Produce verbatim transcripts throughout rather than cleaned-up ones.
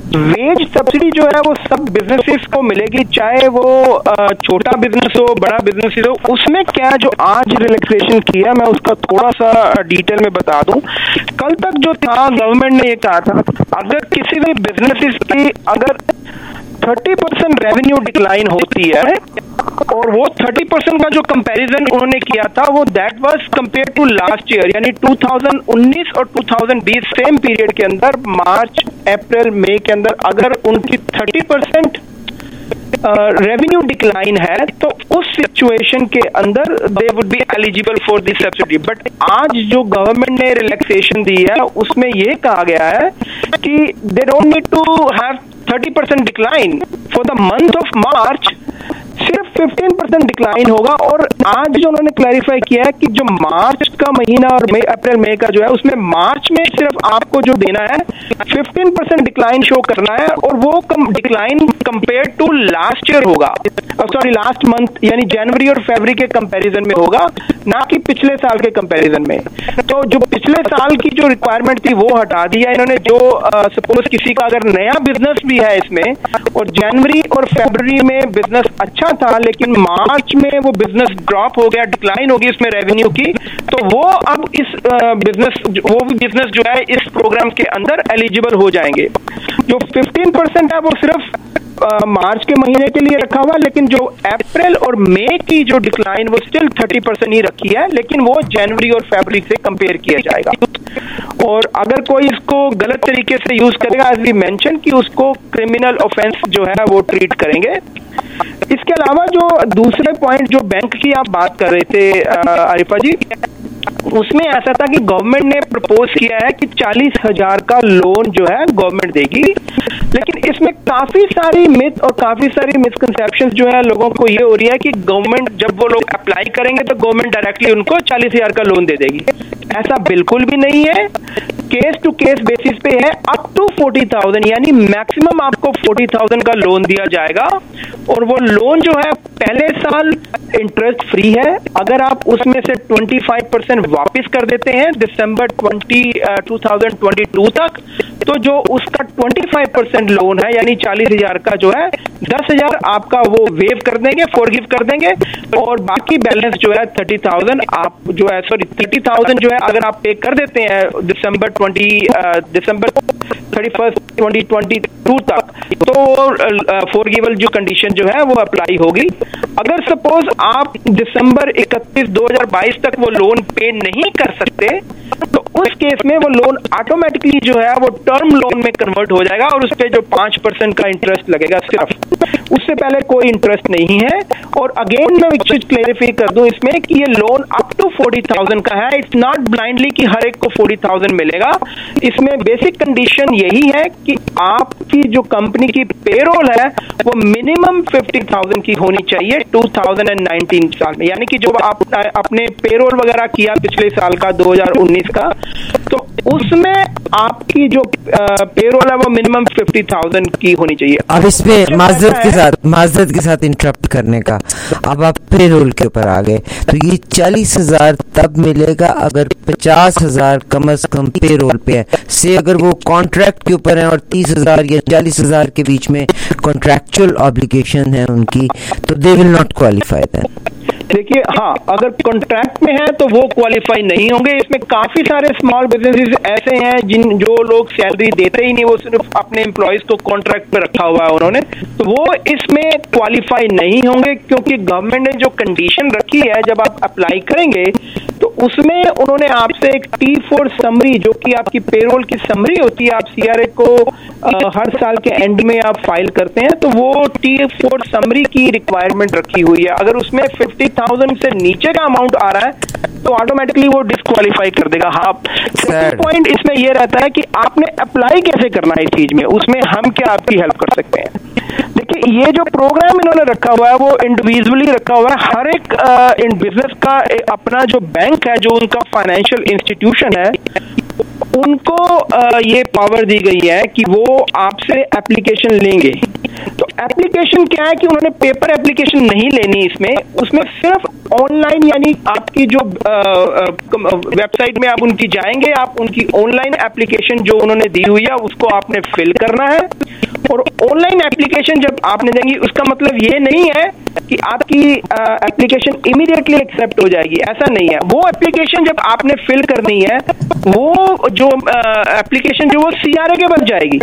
Veg subsidy जो है वो सब बिजनेसेस को मिलेगी, चाहे वो छोटा बिजनेस हो बड़ा बिजनेस हो। उसमें क्या जो आज रिलैक्सेशन किया, मैं उसका थोड़ा सा डिटेल में बता दूं। कल तक जो था गवर्नमेंट ने ये कहा था अगर किसी भी बिजनेसेस की अगर थर्टी परसेंट रेवेन्यू डिक्लाइन होती है, और वो थर्टी परसेंट का जो कंपैरिजन उन्होंने किया था वो that was compare to last year, यानी टू थाउजेंड उन्नीस और टू थाउजेंड बीस सेम पीरियड के अंदर मार्च अप्रैल मई के अंदर अगर उनकी थर्टी परसेंट रेवेन्यू डिक्लाइन है तो उस सिचुएशन के अंदर they would be eligible for this subsidy. But आज जो गवर्नमेंट ने रिलैक्सेशन दी है उसमें ये कहा गया है कि they don't need to have thirty percent decline for the month of March, सिर्फ फिफ्टीन परसेंट डिक्लाइन होगा। और आज जो उन्होंने क्लैरिफाई किया है कि जो मार्च का महीना और मई अप्रैल मई का जो है उसमें मार्च में सिर्फ आपको जो देना है फिफ्टीन परसेंट डिक्लाइन शो करना है, और वो decline compare to last year होगा, सॉरी लास्ट मंथ यानी जनवरी और फरवरी के कंपैरिजन में होगा, ना कि पिछले साल के कंपैरिजन में। तो जो पिछले साल की जो रिक्वायरमेंट थी वो हटा दिया इन्होंने। जो सपोज किसी का अगर नया बिजनेस भी है इसमें और जनवरी और फरवरी में बिजनेस अच्छा था लेकिन मार्च में वो बिजनेस ड्रॉप हो गया, डिक्लाइन होगी इसमें रेवेन्यू की, तो वो अब इस बिजनेस वो भी बिजनेस जो है इस प्रोग्राम के अंदर एलिजिबल हो जाएंगे। जो फिफ्टीन परसेंट है वो सिर्फ मार्च के महीने के लिए रखा हुआ, लेकिन जो अप्रैल और मई की जो डिक्लाइन वो स्टिल थर्टी परसेंट ही रखी है, लेकिन वो जनवरी और फरवरी से कंपेयर किया जाएगा। और अगर कोई इसको गलत तरीके से यूज करेगा, एज वी मेंशन, कि उसको क्रिमिनल ऑफेंस जो है वो ट्रीट करेंगे। इसके अलावा जो दूसरे पॉइंट जो बैंक की आप बात कर रहे थे आरिफा जी, उसमें ऐसा था कि गवर्नमेंट ने प्रपोज किया है कि चालीस हजार का लोन जो है गवर्नमेंट देगी, लेकिन इसमें काफी सारी मिथ और काफी सारी मिसकंसेप्शंस जो है लोगों को ये हो रही है कि गवर्नमेंट जब वो लोग अप्लाई करेंगे तो गवर्नमेंट डायरेक्टली उनको चालीस हजार का लोन दे देगी। ऐसा बिल्कुल भी नहीं है, केस टू केस बेसिस पे है। अप टू फोर्टी थाउजेंड यानी मैक्सिमम आपको फोर्टी थाउजेंड का लोन दिया जाएगा, और वो लोन जो है पहले साल इंटरेस्ट फ्री है। अगर आप उसमें से ट्वेंटी फाइव परसेंट वापिस कर देते हैं December twenty two thousand twenty two तक, तो जो उसका ट्वेंटी फाइव परसेंट लोन है यानी चालीस हजार का जो है दस हजार आपका वो वेव कर देंगे, फॉरगिव कर देंगे, और बाकी बैलेंस जो है थर्टी थाउजेंड आप जो है सॉरी थर्टी थाउजेंड जो है अगर आप पे कर देते हैं December twenty December thirty first twenty twenty two तक, तो फॉरगिवल जो कंडीशन जो है वो अप्लाई होगी। अगर सपोज आप दिसंबर इकतीस दो हजार बाईस तक वो लोन पे नहीं कर सकते, तो उस केस में वो लोन ऑटोमेटिकली जो है वो टर्म लोन में कन्वर्ट हो जाएगा, और उस पे जो पांच परसेंट का इंटरेस्ट लगेगा सिर्फ, उससे पहले कोई इंटरेस्ट नहीं है। और अगेन मैं एक चीज क्लेरिफाई कर दूं इसमें कि ये loan up to forty thousand का है, इट्स नॉट ब्लाइंडली कि हर एक को फोर्टी थाउजेंड मिलेगा। इसमें बेसिक कंडीशन यही है कि आपकी जो कंपनी की पेरोल है वो मिनिमम फिफ्टी थाउजेंड की होनी चाहिए टू थाउजेंड नाइनटीन साल में, यानी कि जो आप अपने पेरोल वगैरह किया पिछले साल का दो हजार उन्नीस का, तो उसमें आपकी जो पेरोल है वो मिनिमम फिफ्टी थाउजेंड की होनी चाहिए। अब इसमें माजरत के साथ माजरत के साथ इंटरप्ट करने का, अब आप पेरोल के ऊपर आ गए, तो ये चालीस हजार तब मिलेगा अगर पचास हजार कम अज कम पेरोल पे है। से अगर वो कॉन्ट्रैक्ट के ऊपर है और तीस हजार या चालीस हजार के बीच में कॉन्ट्रैक्चुअल ऑब्लिगेशन है उनकी, तो they will not qualify then. देखिए, हाँ, अगर कॉन्ट्रैक्ट में है तो वो क्वालिफाई नहीं होंगे। इसमें काफी सारे स्मॉल बिजनेसेस ऐसे हैं जिन जो लोग सैलरी देते ही नहीं, वो सिर्फ अपने एम्प्लॉयज को कॉन्ट्रैक्ट पे रखा हुआ है उन्होंने, तो वो इसमें क्वालिफाई नहीं होंगे, क्योंकि गवर्नमेंट ने जो कंडीशन रखी है जब आप अप्लाई करेंगे तो उसमें उन्होंने आपसे एक टी फोर समरी, जो कि आपकी पेरोल की समरी होती है, आप सीआरए को आ, हर साल के एंड में आप फाइल करते हैं, तो वो टी फोर समरी की रिक्वायरमेंट रखी हुई है। अगर उसमें फिफ्टी थाउजेंड से नीचे का अमाउंट आ रहा है तो ऑटोमेटिकली वो डिस्क्वालीफाई कर देगा। हाँ, सेकंड पॉइंट इसमें ये रहता है कि आपने अप्लाई कैसे करना है इस चीज में, उसमें हम क्या आपकी हेल्प कर सकते हैं। देखिए, ये जो प्रोग्राम इन्होंने रखा हुआ है वो इंडिविजुअली रखा हुआ है। हर एक इन बिजनेस का अपना जो बैंक है, जो उनका फाइनेंशियल इंस्टीट्यूशन है, उनको आ, ये पावर दी गई है कि वो आपसे एप्लीकेशन लेंगे। तो एप्लीकेशन क्या है कि उन्होंने पेपर एप्लीकेशन नहीं लेनी इसमें, उसमें सिर्फ ऑनलाइन यानी आपकी जो वेबसाइट में आप उनकी जाएंगे, आप उनकी ऑनलाइन एप्लीकेशन जो उन्होंने दी हुई है उसको आपने फिल करना है। और ऑनलाइन एप्लीकेशन जब आपने देंगी उसका मतलब ये नहीं है कि आपकी एप्लीकेशन इमीडिएटली एक्सेप्ट हो जाएगी, ऐसा नहीं है। वो एप्लीकेशन जब आपने फिल करनी है, वो जो एप्लीकेशन जो वो सीआरए के बन जाएगी।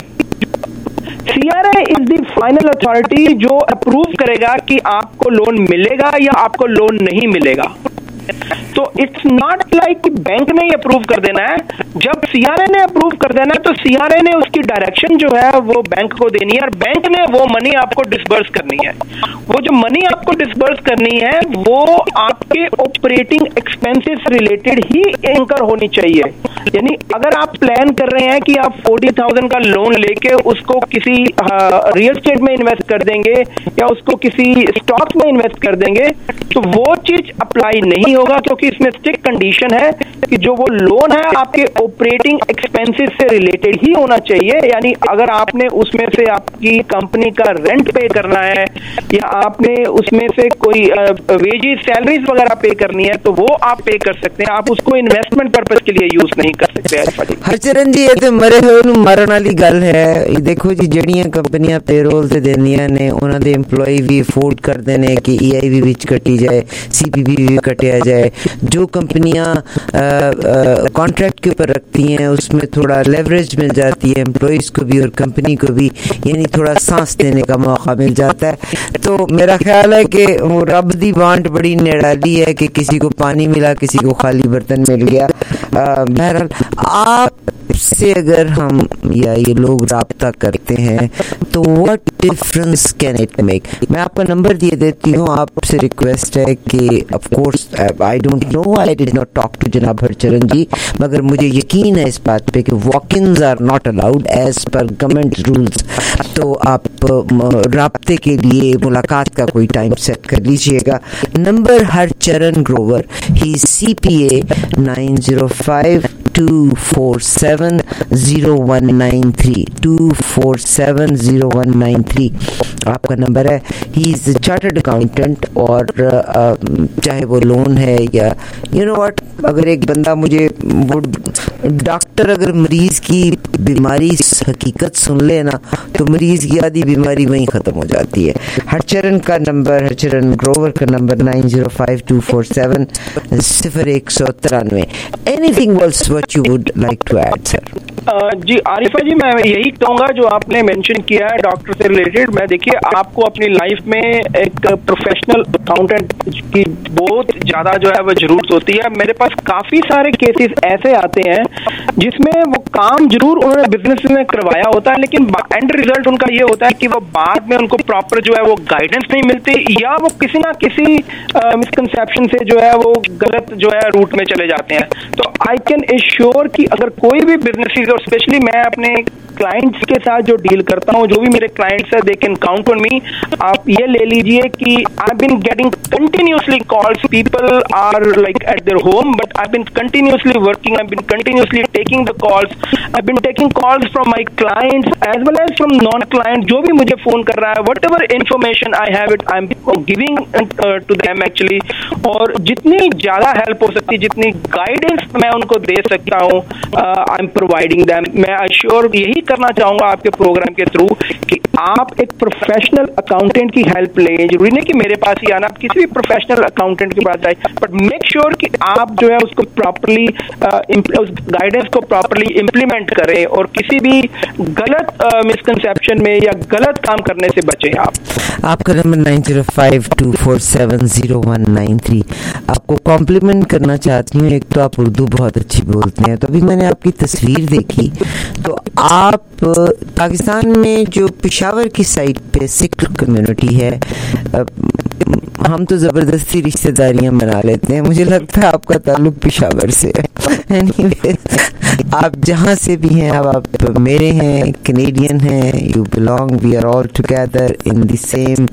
CRA is the final authority जो अप्रूव करेगा कि आपको लोन मिलेगा या आपको लोन नहीं मिलेगा। तो इट्स नॉट लाइक कि बैंक ने ही अप्रूव कर देना है। जब सीआरए ने अप्रूव कर देना है तो सीआरए ने उसकी डायरेक्शन जो है वो बैंक को देनी है और बैंक ने वो मनी आपको डिसबर्स करनी है। वो जो मनी आपको डिसबर्स करनी है वो आपके ऑपरेटिंग एक्सपेंसेस रिलेटेड ही एंकर होनी चाहिए। यानी अगर आप प्लान कर रहे हैं कि आप फोर्टी थाउजेंड का लोन लेके उसको किसी रियल एस्टेट में इन्वेस्ट कर देंगे या उसको किसी स्टॉक में इन्वेस्ट कर देंगे, तो वो चीज अप्लाई नहीं होगा, क्योंकि इसमें स्ट्रिक्ट कंडीशन है कि जो वो लोन है आपके ऑपरेटिंग एक्सपेंसेस से रिलेटेड ही होना चाहिए। यानी अगर आपने उसमें से आपकी कंपनी का रेंट पे करना है या आपने उसमें से कोई वेजेस सैलरीज वगैरह पे करनी है तो वो आप पे कर सकते हैं, आप उसको इन्वेस्टमेंट पर्पस के लिए यूज नहीं कर सकते। हरचरण जी, ये तो मरे हुए मरण वाली गल है। देखो जी, जड़ियां कंपनियां पेरोल ते देनियां ने, उन्हां दे एम्प्लॉय भी अफोर्ड करते हैं कि ईआईवी विच कटी जाए, सीपीपी भी कटिया जाए। जो कंपनियां कॉन्ट्रैक्ट के ऊपर रखती हैं उसमें थोड़ा लेवरेज मिल जाती है एम्प्लॉयज़ को भी और कंपनी को भी, यानी थोड़ा सांस देने का मौका मिल जाता है। तो मेरा ख्याल है कि वो रब दी बांट बड़ी निराली है कि किसी को पानी मिला, किसी को खाली बर्तन मिल गया। बहरहाल आपसे अगर हम या ये लोग राब्ता करते हैं तो what difference can it make. मैं आपका नंबर दिए देती हूँ, आपसे रिक्वेस्ट है कि of course I don't know, I did not talk to जनाब हरचरण जी, मगर मुझे यकीन है इस बात पे कि walk-ins are not allowed as per government rules. तो आप राब्ते के लिए मुलाकात का कोई टाइम सेट कर लीजिएगा। Number Harcharan Grover, he C P A nine zero five two four seven zero one nine three two four seven zero one nine three आपका नंबर है। ही इज़ चार्टर्ड अकाउंटेंट और चाहे वो लोन है या यू नो व्हाट, अगर एक बंदा मुझे वो डॉक्टर अगर मरीज की बीमारी हकीकत सुन ले ना तो मरीज की आधी बीमारी वहीं ख़त्म हो जाती है। हरचरण का नंबर, हरचरण ग्रोवर का number nine zero five two four seven सिफर एक सौ तिरानवे। Anything else what you would like to add sir? जी आरिफा जी, मैं यही कहूँगा जो आपने मेंशन किया है डॉक्टर से रिलेटेड। मैं देखिए, आपको अपनी लाइफ में एक प्रोफेशनल अकाउंटेंट की बहुत ज़्यादा जो है वो ज़रूरत होती है। मेरे पास काफ़ी सारे केसेस ऐसे आते हैं जिसमें वो काम जरूर उन्होंने बिजनेस में करवाया होता है, लेकिन एंड रिजल्ट उनका ये होता है कि वो बाद में उनको प्रॉपर जो है वो गाइडेंस नहीं मिलती या वो किसी ना किसी मिसकंसेप्शन से जो है वो गलत जो है रूट में चले जाते हैं। तो आई कैन एश्योर कि अगर कोई भी बिजनेस, और स्पेशली मैं अपने क्लाइंट्स के साथ जो डील करता हूँ, जो भी मेरे क्लाइंट्स है, they can count on me. आप ये ले लीजिए कि I been getting continuously calls, people are like at their home but I been continuously working, I been continuously taking the calls, I been taking calls from my clients as well as from non client. जो भी मुझे phone कर रहा है, whatever information I have it I am giving to them actually. और जितनी ज्यादा help हो सकती है, जितनी गाइडेंस मैं उनको दे सकता हूँ, आई एम प्रोवाइडिंग देम। मैं अश्योर यही करना चाहूंगा आपके प्रोग्राम के थ्रू कि आप एक प्रोफेशनल अकाउंटेंट की हेल्प लें। जरूरी नहीं कि मेरे पास ही आना, आप किसी भी प्रोफेशनल अकाउंटेंट के पास जाए, बट मेक श्योर कि आप जो है उसको प्रॉपर्ली उस गाइडेंस को प्रॉपर्ली इम्प्लीमेंट करें और किसी भी गलत मिसकंसेप्शन में या गलत काम करने से बचें। आप आपका number nine zero five two four seven zero one nine three. आपको कॉम्प्लीमेंट करना चाहती हूँ, एक तो आप उर्दू बहुत अच्छी बोलते हैं, तो अभी मैंने आपकी तस्वीर देखी तो आप पाकिस्तान में जो पेशावर की साइड पे सिख कम्युनिटी है, हम तो ज़बरदस्ती रिश्तेदारियां बना लेते हैं, मुझे लगता है आपका ताल्लुक पेशावर से है। आप जहाँ से भी हैं, अब आप मेरे हैं, कैनेडियन हैं, you belong, we are all together in the same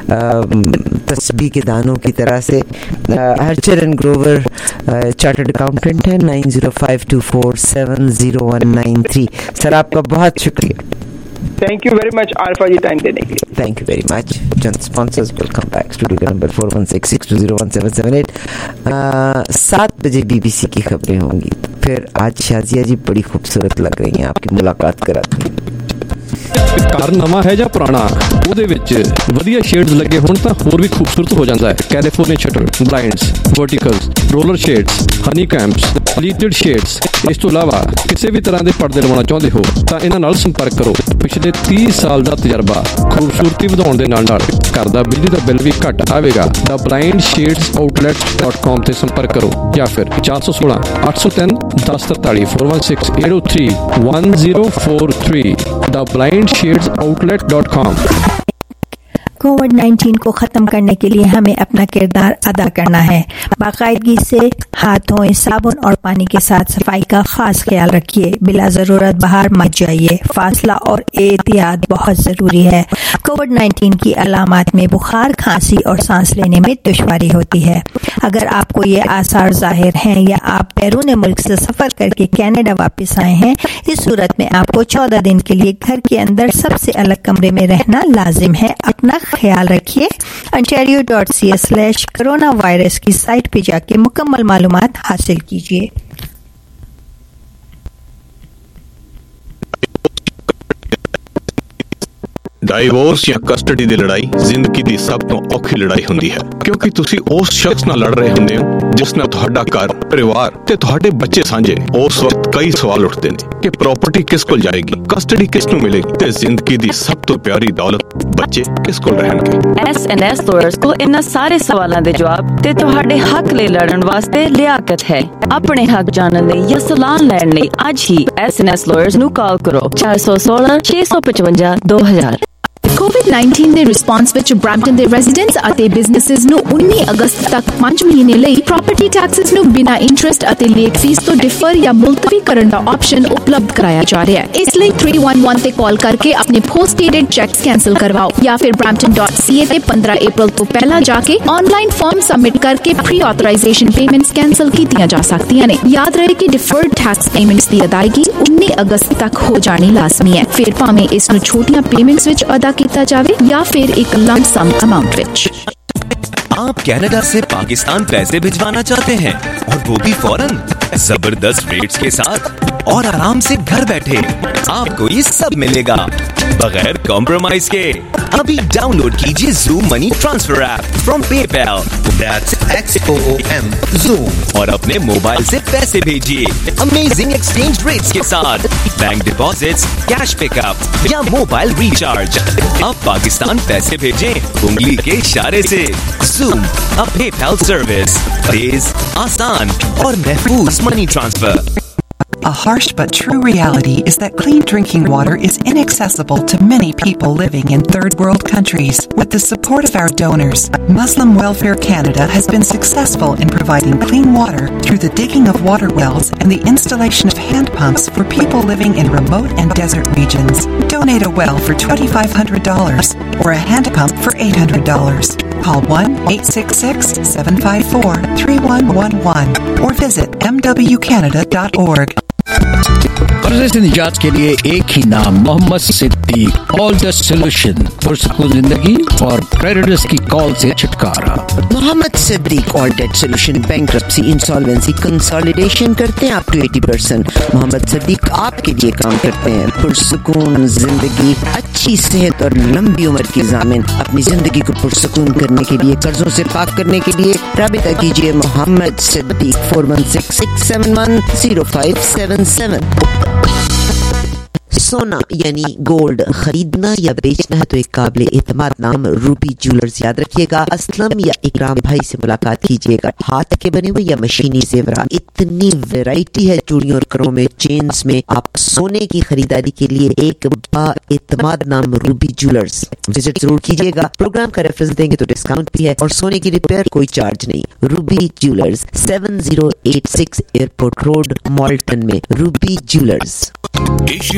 तस्बीह के दानों की तरह से। हरचरण ग्रोवर चार्टर्ड अकाउंटेंट है, nine zero five two four seven zero one nine three. Sir आपका बहुत शुक्रिया। Thank you very much Arifa ji, time देने के लिए। Thank you very much. चंद sponsors will come back. Studio का number four one six six two zero one seven seven eight. सात बजे बीबीसी की खबरें होंगी. फिर आज शाजिया जी बड़ी खूबसूरत लग रही हैं, आपकी मुलाकात कराती हैं. कार नवा है ਜਾਂ ਪੁਰਾਣਾ, ਉਹਦੇ ਵਿੱਚ ਵਧੀਆ ਸ਼ੇਡਸ ਲੱਗੇ ਹੋਣ ਤਾਂ ਹੋਰ ਵੀ ਖੂਬਸੂਰਤ ਹੋ ਜਾਂਦਾ ਹੈ. California shutter, blinds, verticals, roller shades, honeycombs, pleated shades. ਇਸ ਤੋਂ ਇਲਾਵਾ ਕਿਸੇ ਵੀ ਤਰ੍ਹਾਂ ਦੇ ਪਰਦੇ ਲਵਾਉਣਾ ਚਾਹੁੰਦੇ ਹੋ ਤਾਂ ਇਹਨਾਂ ਨਾਲ ਸੰਪਰਕ ਕਰੋ. ਪਿਛਲੇ ਤੀਹ ਸਾਲ ਦਾ ਤਜਰਬਾ, ਖੂਬਸੂਰਤੀ ਵਧਾਉਣ ਦੇ ਨਾਲ ਨਾਲ ਘਰ ਦਾ ਬਿਜਲੀ ਦਾ ਬਿੱਲ ਵੀ ਘੱਟ ਆਵੇਗਾ. The blind shades outlet dot com ਤੇ ਸੰਪਰਕ ਕਰੋ ਜਾਂ ਫਿਰ ਚਾਰ ਸੌ ਸੋਲਾਂ ਅੱਠ ਸੌ ਤਿੰਨ ਦਸ ਤਰਤਾਲੀ four one six eight o three one zero four three. The blind shades outlet dot com. Covid nineteen को ख़त्म करने के लिए हमें अपना किरदार अदा करना है. बाकायदगी से हाथ धोएं, साबुन और पानी के साथ सफाई का खास ख्याल रखिए. बिला ज़रूरत बाहर मत जाइए. फासला और एहतियात बहुत ज़रूरी है. कोविड नाइन्टीन की अलामात में बुखार, खांसी और सांस लेने में दुश्वारी होती है. अगर आपको ये आसार जाहिर हैं या आप बैरून मुल्क से सफ़र करके कनाडा वापस आए हैं, इस सूरत में आपको चौदह दिन के लिए घर के अंदर सबसे अलग कमरे में रहना लाजिम है. अपना ख्याल रखिए. ontario dot c a slash corona virus की साइट पे जाके मुकम्मल मालूमात हासिल कीजिए. ਡਾਈਵੋਰਸ ਜਾਂ ਕਸਟਡੀ ਦੀ ਲੜਾਈ ਜ਼ਿੰਦਗੀ ਦੀ ਸਭ ਤੋਂ ਔਖੀ ਲੜਾਈ ਹੁੰਦੀ ਹੈ, ਕਿਉਂਕਿ ਤੁਸੀਂ ਉਸ ਸ਼ਖਸ ਨਾਲ ਲੜ ਰਹੇ ਹੁੰਦੇ ਹੋ ਜਿਸ ਨਾਲ ਤੁਹਾਡਾ ਘਰ, ਪਰਿਵਾਰ ਤੇ ਤੁਹਾਡੇ ਬੱਚੇ ਸਾਂਝੇ. ਉਸ ਵਕਤ ਕਈ ਸਵਾਲ ਉੱਠਦੇ ਨੇ ਕਿ ਪ੍ਰਾਪਰਟੀ ਕਿਸ ਕੋਲ ਜਾਏਗੀ, ਕਸਟਡੀ ਕਿਸ ਨੂੰ ਮਿਲੇਗੀ ਤੇ ਜ਼ਿੰਦਗੀ ਦੀ ਸਭ ਤੋਂ ਪਿਆਰੀ ਦੌਲਤ ਬੱਚੇ ਕਿਸ ਕੋਲ ਰਹਿਣਗੇ. ਐਸ ਐਨ ਐਸ ਲਾਇਰਸ ਕੋਲ ਇਹਨਾਂ ਸਾਰੇ ਸਵਾਲਾਂ ਦੇ ਜਵਾਬ ਤੇ ਤੁਹਾਡੇ ਹੱਕ ਲਈ ਲੜਨ ਵਾਸਤੇ ਲਿਆਕਤ ਹੈ. ਆਪਣੇ ਹੱਕ ਜਾਣਨ ਲਈ ਜਾਂ ਸਲਾਹ ਲੈਣ ਲਈ ਅੱਜ ਹੀ ਐਸ ਐਨ ਐਸ ਲਾਇਰਸ ਨੂੰ ਕਾਲ ਕਰੋ ਚਾਰ ਸੌ ਸੋਲਾਂ ਛੇ ਸੌ ਪਚਵੰਜਾ ਦੋ ਹਜ਼ਾਰ. कोविड नाइन्टीन ਦੇ ਰਿਸਪਾਂਸ ਵਿੱਚ ਬ੍ਰੈਂਪਟਨ ਦੇ ਰੈਜ਼ੀਡੈਂਟਸ ਅਤੇ ਬਿਜ਼ਨੈਸਸ ਨੂੰ ਉੱਨੀ ਅਗਸਤ ਤੱਕ ਪੰਜ ਮਹੀਨੇ ਲਈ ਪ੍ਰਾਪਰਟੀ ਟੈਕਸਸ ਨੂੰ ਬਿਨਾਂ ਇੰਟਰਸਟ ਅਤੇ ਲੇਟ ਫੀਸ ਤੋਂ ਡਿਫਰ ਜਾਂ ਮੁਲਤਵੀ ਕਰਨ ਦਾ ਆਪਸ਼ਨ ਉਪਲਬਧ ਕਰਾਇਆ ਜਾ ਰਿਹਾ ਹੈ. ਇਸ ਲਈ ਥ੍ਰੀ वन वन ਤੇ ਕਾਲ ਕਰਕੇ ਆਪਣੇ ਪੋਸਟਡੇਟਡ ਚੈਕਸ ਕੈਂਸਲ ਕਰਵਾਓ ਜਾਂ ਫਿਰ brampton dot c a ਤੇ ਪੰਦਰਾਂ ਅਪ੍ਰੈਲ ਤੋਂ ਪਹਿਲਾਂ ਜਾ ਕੇ ਆਨਲਾਈਨ ਫਾਰਮ ਸਬਮਿਟ ਕਰਕੇ ਪ੍ਰੀ ਆਥੋਰਾਈਜ਼ੇਸ਼ਨ ਪੇਮੈਂਟਸ ਕੈਂਸਲ ਕੀਤੀਆਂ ਜਾ ਸਕਦੀਆਂ ਨੇ. ਯਾਦ ਰਹੇ ਕਿ ਡਿਫਰਡ ਟੈਕਸ ਪੇਮੈਂਟਸ ਦੀ ਅਦਾਇਗੀ ਉੱਨੀ ਅਗਸਤ ਤੱਕ ਹੋ ਜਾਣੀ ਲਾਜ਼ਮੀ ਹੈ. ਫਿਰ ਭਾਵੇਂ ਇਸ ਨੂੰ ਛੋਟੀਆਂ ਪੇਮੈਂਟਸ ਵਿੱਚ ਅਦਾ किया जावे या फिर एक लंप सम अमाउंट विच. आप कनाडा से पाकिस्तान पैसे भिजवाना चाहते हैं और वो भी फौरन, जबरदस्त रेट्स के साथ और आराम से घर बैठे. आपको ये सब मिलेगा बगैर कॉम्प्रोमाइज के. अभी डाउनलोड कीजिए Zoom money transfer app from PayPal. That's X O O M Zoom और अपने मोबाइल से पैसे भेजिए अमेजिंग एक्सचेंज रेट्स के साथ. बैंक डिपॉजिट्स, कैश पिकअप या मोबाइल रिचार्ज. अब पाकिस्तान पैसे भेजें उंगली के इशारे से. Zoom, a PayPal service. तेज, आसान और महफूज money transfer. A harsh but true reality is that clean drinking water is inaccessible to many people living in third world countries. With the support of our donors, Muslim Welfare Canada has been successful in providing clean water through the digging of water wells and the installation of hand pumps for people living in remote and desert regions. Donate a well for two thousand five hundred dollars or a hand pump for eight hundred dollars. Call one eight six six seven five four three one one one or visit m w canada dot org. कर्जे से निजात के लिए एक ही नाम, Mohammad Siddique. All the solution, पुरसकून जिंदगी और क्रेडिटर्स की कॉल से छुटकारा. Mohammad Siddique all debt solution, bankruptcy, insolvency, consolidation करते हैं अप टू अस्सी परसेंट. मोहम्मद सिद्दीक आपके लिए काम करते हैं. पुरसकून जिंदगी, अच्छी सेहत और लंबी उम्र की ज़ामिन. अपनी जिंदगी को पुरसकून करने के लिए, कर्जों से पाक करने के लिए राबिता कीजिए Mohammad Siddique four one six six seven one zero five seven seven. सोना यानी गोल्ड खरीदना या बेचना है तो एक काबिल एतमाद नाम रूबी ज्वेलर्स याद रखिएगा. असलम या इकराम भाई से मुलाकात कीजिएगा. हाथ के बने हुए या मशीनी जेवरात, इतनी वैरायटी है चूड़ियों और करों में, चेन्स में. आप सोने की खरीदारी के लिए एक बा एतमाद नाम रूबी ज्वेलर्स विजिट जरूर कीजिएगा. प्रोग्राम का रेफरेंस देंगे तो डिस्काउंट भी है और सोने की रिपेयर कोई चार्ज नहीं. Ruby jewellers seven zero eight six airport road, Malton में. Ruby jewellers. Asian food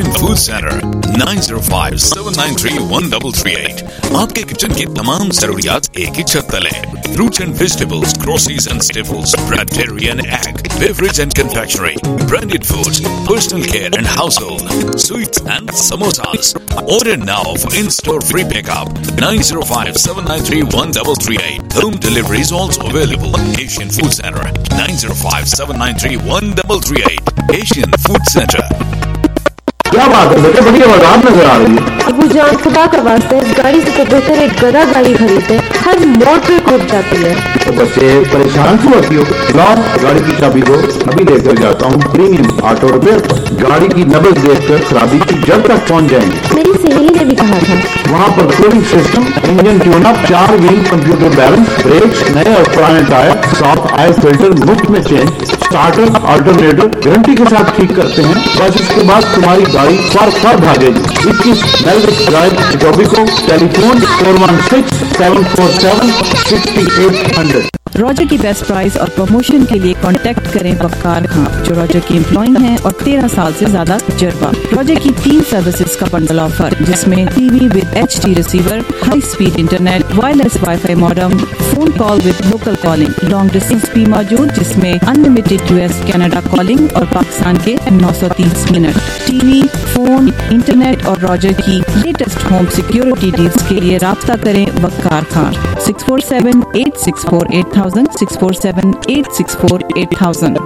centre nine zero five seven nine three one double three eight. आपके किचन की तमाम जरूरियात एक ही छत तले। Fruits and vegetables, groceries and staples, bread, dairy and egg, beverage and confectionery, branded foods, personal care and household, sweets and samosas. Order now for in-store free pickup nine zero five seven nine three one double three eight. Home delivery is also available. Asian Food Center nine zero five seven nine three one double three eight. Asian Food Center. क्या बात है बेटे, बड़ी आवाज नजर आ रही है। अबू जान, खुदा का वास्ता इस गाड़ी से तो बेहतर एक गधा गाड़ी खरीदे, हर मोड़ पे कूद जाती है। तो बच्चे परेशान क्यों होती हो? लाओ गाड़ी की चाबी दो, अभी लेकर जाता हूँ प्रीमियम ऑटो रिपेयर पर। गाड़ी की नब्ज देखकर खराबी की जड़ तक पहुँच जाएंगे। मेरी सहेली ने भी कहा था। वहाँ पर cooling system, engine tune up, चार व्हील कंप्यूटर बैलेंस, ब्रेक्स, नए और पुराने टायर, सॉफ्ट ऑयल फिल्टर मुफ्त में चेंज, स्टार्टर अल्टरनेटर गारंटी के साथ ठीक करते हैं। बस इसके बाद तुम्हारी गाड़ी फर फर भागेगी। इक्कीस Melvich drive, Etobicoke, telephone four one six seven four seven sixty eight hundred. Roger की बेस्ट प्राइस और प्रमोशन के लिए कांटेक्ट करें वक्कार खां, जो रॉजर के एम्प्लॉय हैं और तेरह साल से ज्यादा तजुर्बा। रॉजर की तीन सर्विसेज का बंडल ऑफर, जिसमें TV with H D receiver, high speed internet, wireless WiFi modem, phone call with local calling, long distance भी मौजूद, जिसमें अनलिमिटेड यूएस कनाडा कॉलिंग और पाकिस्तान के नौ सौ तीस मिनट। टीवी, फोन, इंटरनेट और रॉजर की लेटेस्ट होम सिक्योरिटी डील्स के लिए राब्ता करें Waqar Khan six four seven eight six four eight thousand six four seven eight six four eight thousand.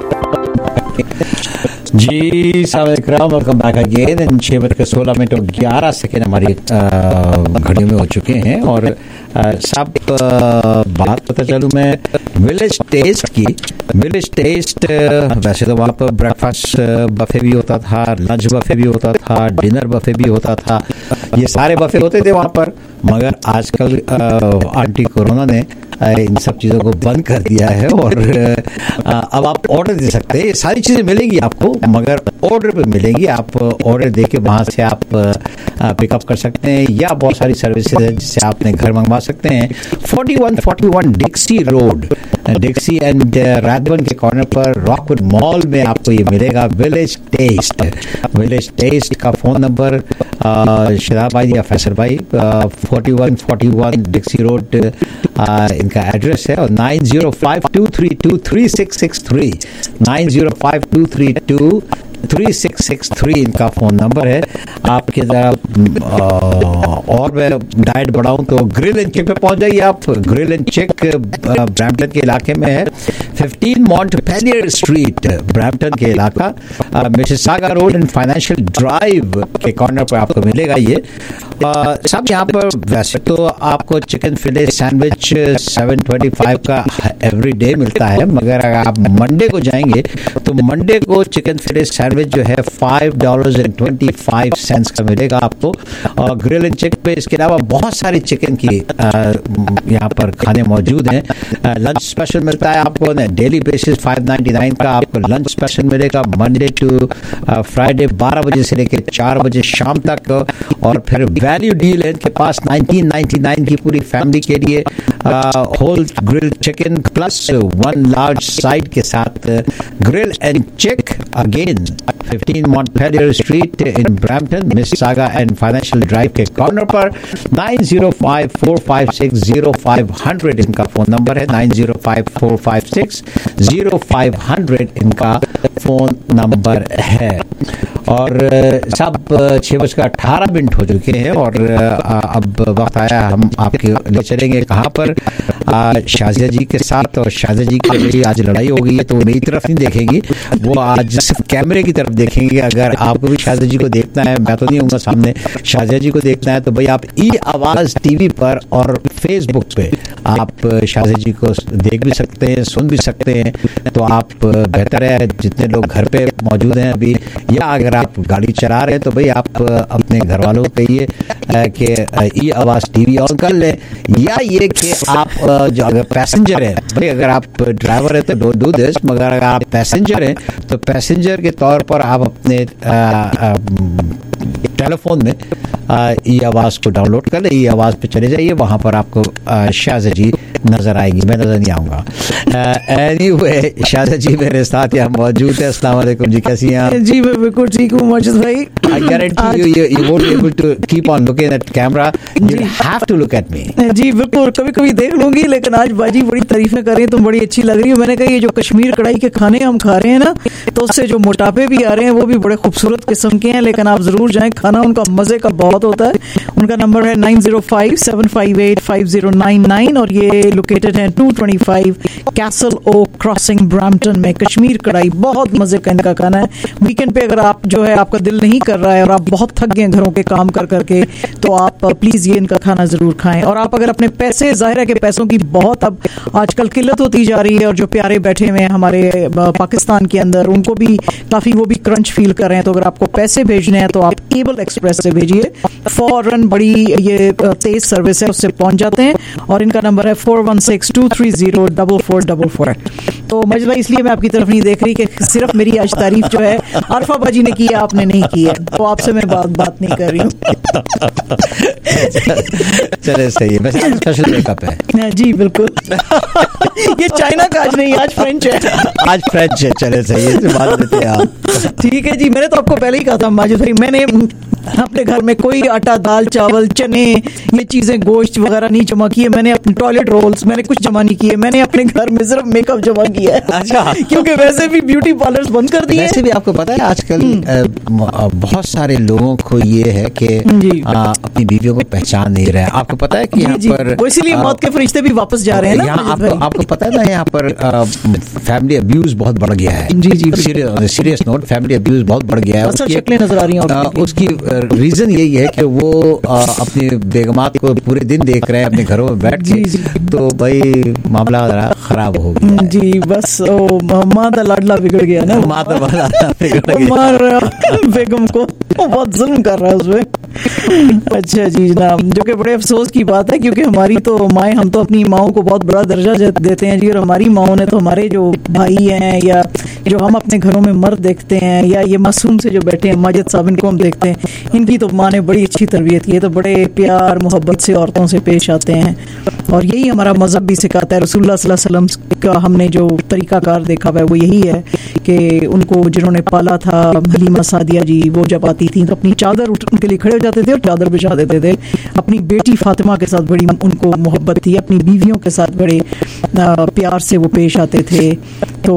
जी साहब, वेलकम बैक अगेन। इन छः बजकर सोलह मिनट और ग्यारह सेकेंड हमारी घड़ी में हो चुके हैं। और सब बात पता चलूँ मैं विलेज टेस्ट की। विलेज टेस्ट वैसे तो वहाँ पर ब्रेकफास्ट बफे भी होता था, लंच बफे भी होता था, डिनर बफे भी होता था, ये सारे बफे होते थे वहाँ पर। मगर आजकल आंटी कोरोना ने इन सब चीज़ों को बंद कर दिया है और अब आप ऑर्डर दे सकते हैं। ये सारी चीज़ें मिलेंगी आपको, मगर ऑर्डर पे मिलेंगी। आप ऑर्डर दे के वहाँ से आप पिकअप कर सकते हैं, या बहुत सारी सर्विसेज है जिससे आप अपने घर मंगवा सकते हैं। Forty one forty one Dixie road, Dixie and राजवन के कॉर्नर पर रॉकवुड मॉल में आपको ये मिलेगा विलेज टेस्ट। विलेज टेस्ट का फ़ोन नंबर शराब भाई या फैसल भाई, forty one forty one Dixie road इनका एड्रेस है, और nine zero five two three two three six six three nine zero five two three two three six six three इनका phone number है। आपके ज़रा और मैं डाइट बढ़ाऊँ तो ग्रिल एंड चिक पे पहुँच जाइए आप। ग्रिल एंड चिक ब्रैम्पटन के इलाके में है, फिफ्टीन मॉन्टपेलियर स्ट्रीट, ब्रैम्पटन के इलाका, Mississauga road and financial drive के कॉर्नर पर आपको मिलेगा ये। आ, सब यहाँ पर वैसे तो आपको chicken fillet sandwich seven twenty five का एवरी डे मिलता है, मगर अगर आप मंडे को जाएंगे तो मंडे को चिकन फिले सैंडविच जो है five dollars and twenty five cents का मिलेगा आपको। और ग्रिल एंड चिक पे इसके अलावा बहुत सारी चिकन की यहाँ पर खाने मौजूद हैं। लंच स्पेशल मिलता है आपको daily basis five ninety nine का आपको लंच स्पेशल मिलेगा मंडे टू फ्राइडे बारह बजे से लेकर चार बजे शाम तक। और फिर वैल्यू डील है इनके पास नाइनटीन नाइन्टी नाइन की पूरी फैमिली के लिए whole grill chicken plus one large side के साथ grill and chick again fifteen Montpelier street in Brampton, Mississauga and financial drive के कॉर्नर पर। Nine zero five four five six zero five hundred इनका phone number है, nine zero five four five six zero five hundred इनका phone number है। और सब छः बजकर अट्ठारह मिनट हो चुके हैं और अब वक्त आया हम आपके ले चलेंगे कहाँ पर, शाजिया जी के साथ। और शाजिया जी की मेरी आज लड़ाई हो गई है तो मेरी तरफ नहीं देखेंगी, वो आज सिर्फ कैमरे की तरफ देखेंगे। अगर आपको भी शाजिया जी को देखना है, मैं तो नहीं हूँगा सामने, शाजिया जी को देखना है तो भाई आप ई आवाज़ टीवी पर और फेसबुक पे आप शाजिया जी को देख भी सकते हैं, सुन भी सकते हैं। तो आप बेहतर है जितने लोग घर पे मौजूद हैं अभी, या अगर आप गाड़ी चला रहे हैं तो भाई आप अपने घर वालों को कहिए कि ई आवाज़ टीवी ऑन कर लें, या ये कि आप जो अगर पैसेंजर हैं, भाई अगर आप ड्राइवर है तो डोंट डू दिस, मगर अगर आप पैसेंजर हैं तो पैसेंजर के तौर पर आप अपने टेलीफोन में ई आवाज़ को डाउनलोड कर लें, ई आवाज़ पे चले जाइए, वहाँ पर आपको शाजिया जी नजर आएगी, मैं नजर नहीं आऊंगा। एनीवे शादा जी मेरे साथ यहाँ मौजूद है। अस्सलाम वालेकुम जी, कैसी हैं आप? जी मैं बिल्कुल ठीक हूँ माजिद भाई। I guarantee you, you, you won't be able to keep on looking at camera. You have to look at me. जी बिल्कुल, कभी कभी देख लूंगी, लेकिन आज बाजी बड़ी तारीफें कर रही है, तुम बड़ी अच्छी लग रही हो। मैंने कहा ये जो कश्मीर कढ़ाई के खाने हम खा रहे हैं ना, तो उससे जो मोटापे भी आ रहे हैं वो भी बड़े खूबसूरत किस्म के हैं। लेकिन आप जरूर जाएं, खाना उनका मजे का बहुत होता है। उनका नंबर है nine zero five seven five eight five zero nine nine और ये लोकेटेड है two twenty five Castle Oak crossing Brampton में। कश्मीर कढ़ाई बहुत मजे का इनका खाना है। वीकेंड पे अगर आप जो है आपका दिल नहीं कर रहा है और आप बहुत थक गए घरों के काम कर करके, तो आप प्लीज ये इनका खाना जरूर खाएं। और आप अगर अपने पैसे, जाहिर है कि पैसों की बहुत अब आजकल किल्लत होती जा रही है, और जो प्यारे बैठे हुए हैं हमारे पाकिस्तान के अंदर, उनको भी काफी वो भी क्रंच फील कर रहे हैं। तो अगर आपको पैसे भेजने हैं तो आप एबल एक्सप्रेस से भेजिए, फौरन बड़ी ये तेज सर्विस है, उससे पहुंच जाते हैं। और इनका नंबर है four one six two three zero double four double four. तो मजिद भाई इसलिए मैं आपकी तरफ नहीं देख रही कि सिर्फ मेरी आज तारीफ जो है अरफा बाजी ने की है, आपने नहीं की है, तो आपसे मैं बात बात नहीं कर रही हूँ। चले सही है, वैसे आज स्पेशल मेकअप है। जी बिल्कुल। ये चाइना का आज नहीं, आज फ्रेंच है। आज फ्रेंच है, चले सही है, बात देते हैं आप। ठीक है जी, मैंने तो आपको पहले ही कहा था माजिद भाई, मैंने अपने घर में कोई आटा, दाल, चावल, चने, ये चीजें, गोश्त वगैरह नहीं जमा किए। मैंने अपने टॉयलेट रोल्स मैंने कुछ जमा नहीं किए। मैंने अपने घर में सिर्फ मेकअप जमा किया है। अच्छा, क्योंकि वैसे भी ब्यूटी पार्लर्स बंद कर दिए। वैसे भी आपको पता है आजकल बहुत सारे लोगों को ये है कि अपनी बीवियों को पहचान नहीं रहे। आपको पता है कि यहाँ पर वो इसीलिए मौत के फरिश्ते भी वापस जा रहे हैं यहाँ। आपको आपको पता है ना, यहाँ पर फैमिली अब्यूज बहुत बढ़ गया है। जी जी, सीरियस नोट, फैमिली अब्यूज बहुत बढ़ गया है। शक्लें नजर आ रही हैं। उसकी रीजन यही है कि वो अपनी बेगमात को पूरे दिन देख रहे हैं अपने घरों में बैठ के, तो भाई मामला खराब हो गया जी। बस माँ का लाडला बिगड़ गया ना, माँ का लाडला बिगड़ गया, मार बेगम को बहुत जुल्म कर रहा है उसमें। अच्छा जी जनाब, जो कि बड़े अफसोस की बात है, क्योंकि हमारी तो माएँ, हम तो अपनी माओं को बहुत बड़ा दर्जा देते हैं जी, और हमारी माओं ने तो हमारे जो भाई हैं या जो हम अपने घरों में मर्द देखते हैं, या ये मासूम से जो बैठे हैं माजिद साहब, इनको हम देखते हैं, इनकी तो माँ ने बड़ी अच्छी तरबियत की है, तो बड़े प्यार मोहब्बत से औरतों से पेश आते हैं। और यही हमारा मजहब भी सिखाता है। रसूलुल्लाह सल्लल्लाहु अलैहि वसल्लम का हमने जो तरीकाकार देखा हुआ है वो यही है कि उनको जिन्होंने पाला था, हलीमा सादिया जी, वो जब आती थी तो अपनी चादर उनके लिए खड़े हो जाते थे और चादर बिछा देते थे। अपनी बेटी फातिमा के साथ बड़ी उनको मोहब्बत थी, अपनी बीवियों के साथ बड़े प्यार से वो पेश आते थे। तो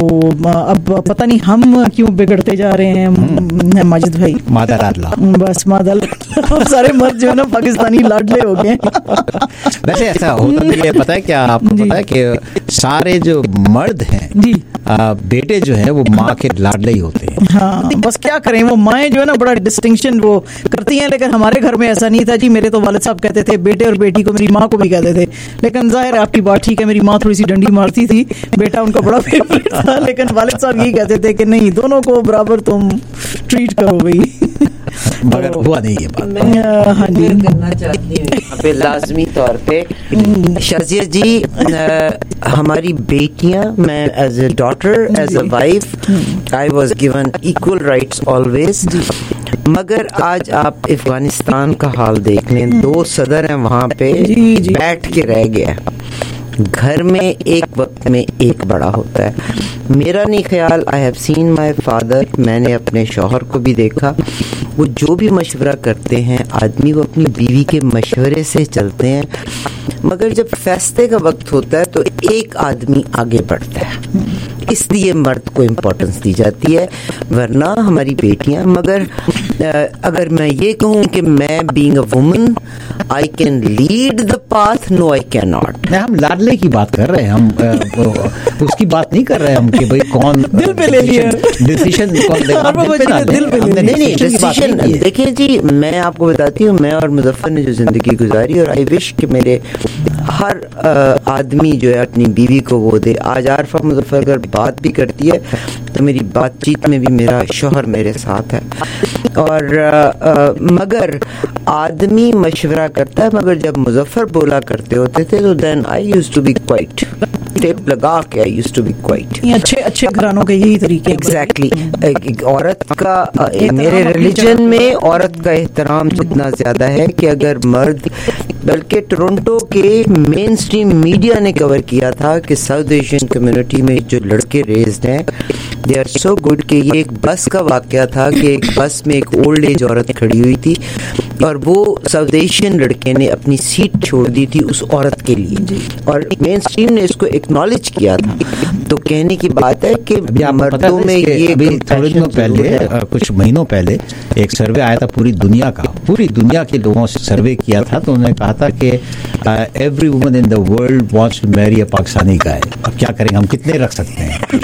अब पता नहीं हम क्यों बिगड़ते जा रहे हैं माजिद भाई। मादा लाडला, बस मादा सारे मर्द जो है ना पाकिस्तानी लाडले हो गए। वैसे ऐसा होता है, पता है क्या आपको पता है कि सारे जो मर्द हैं जी, आ, बेटे जो है वो माँ के लाडले ही होते हैं। हाँ, बस क्या करें, वो माएँ जो है ना बड़ा डिस्टिंक्शन वो करती हैं, लेकिन हमारे घर में ऐसा नहीं था जी। मेरे तो वालिद साहब कहते थे बेटे और बेटी को, मेरी माँ को भी कहते थे। लेकिन जाहिर है आपकी बात ठीक है, मेरी माँ थोड़ी सी डंडी मारती थी, बेटा उनका बड़ा फेवरेट था, लेकिन वालिद साहब यही कहते थे कि नहीं, दोनों को बराबर तुम ट्रीट करो भाई। मगर हुआ नहीं ये बात। मैं हाँ जी करना चाहती हूँ यहाँ पे लाजमी तौर पे शाजिया जी, आ, हमारी बेटियां, मैं as a daughter, as a wife, I was given equal rights always. मगर आज आप अफगानिस्तान का हाल देख लें, दो सदर हैं वहाँ पे, बैठ के रह गया। घर में एक वक्त में एक बड़ा होता है। मेरा नहीं ख्याल, I have seen my father, मैंने अपने शौहर को भी देखा, वो जो भी मशवरा करते हैं आदमी वो अपनी बीवी के मशवरे से चलते हैं। मगर जब फैसले का वक्त होता है तो एक आदमी आगे बढ़ता है, इसलिए मर्द को इम्पोर्टेंस दी जाती है, वरना हमारी बेटियां। मगर अगर मैं ये कहूँ कि मैं being a woman I can lead the path, no I can not. हम लाडले की बात कर रहे हैं, हम उसकी बात नहीं कर रहे हैं हम कि भाई कौन दिल पे ले लिया डिसीजन, नहीं नहीं डिसीजन। देखिए जी, मैं आपको बताती हूँ, मैं और मुजफ्फर ने जो जिंदगी गुजारी, और आई विश कि मेरे हर आदमी जो है अपनी बीवी को वो दे। आज आरफा मुजफ्फर अगर बात भी करती है तो मेरी बातचीत में भी मेरा शौहर मेरे साथ है। और आ, आ, मगर आदमी मशवरा करता है, मगर जब मुजफ्फर बोला करते होते थे तो then I used to be quiet, टेप लगा के I used to be quiet. अच्छे अच्छे घरानों के यही तरीके। Exactly exactly. औरत का, मेरे रिलीजन में औरत का एहतराम जितना ज्यादा है कि अगर मर्द बल्कि टोरंटो के मेन स्ट्रीम मीडिया ने कवर किया था कि साउथ एशियन कम्युनिटी में जो लड़के रेज्ड हैं दे आर सो गुड कि ये एक बस का वाकया था कि एक बस में एक ओल्ड एज औरत खड़ी हुई थी और वो साउथ एशियन लड़के ने अपनी सीट छोड़ दी थी उस औरत के लिए और मेन स्ट्रीम ने इसको एक्नॉलेज किया था। तो कहने की बात है कि मर्दों में ये अभी थोड़े दिनों पहले कुछ महीनों पहले एक सर्वे आया था पूरी दुनिया का, पूरी दुनिया के लोगों से सर्वे किया था तो उन्होंने कहा था कि every woman in the world wants to marry a Pakistani guy. अब क्या करेंगे, हम कितने रख सकते हैं?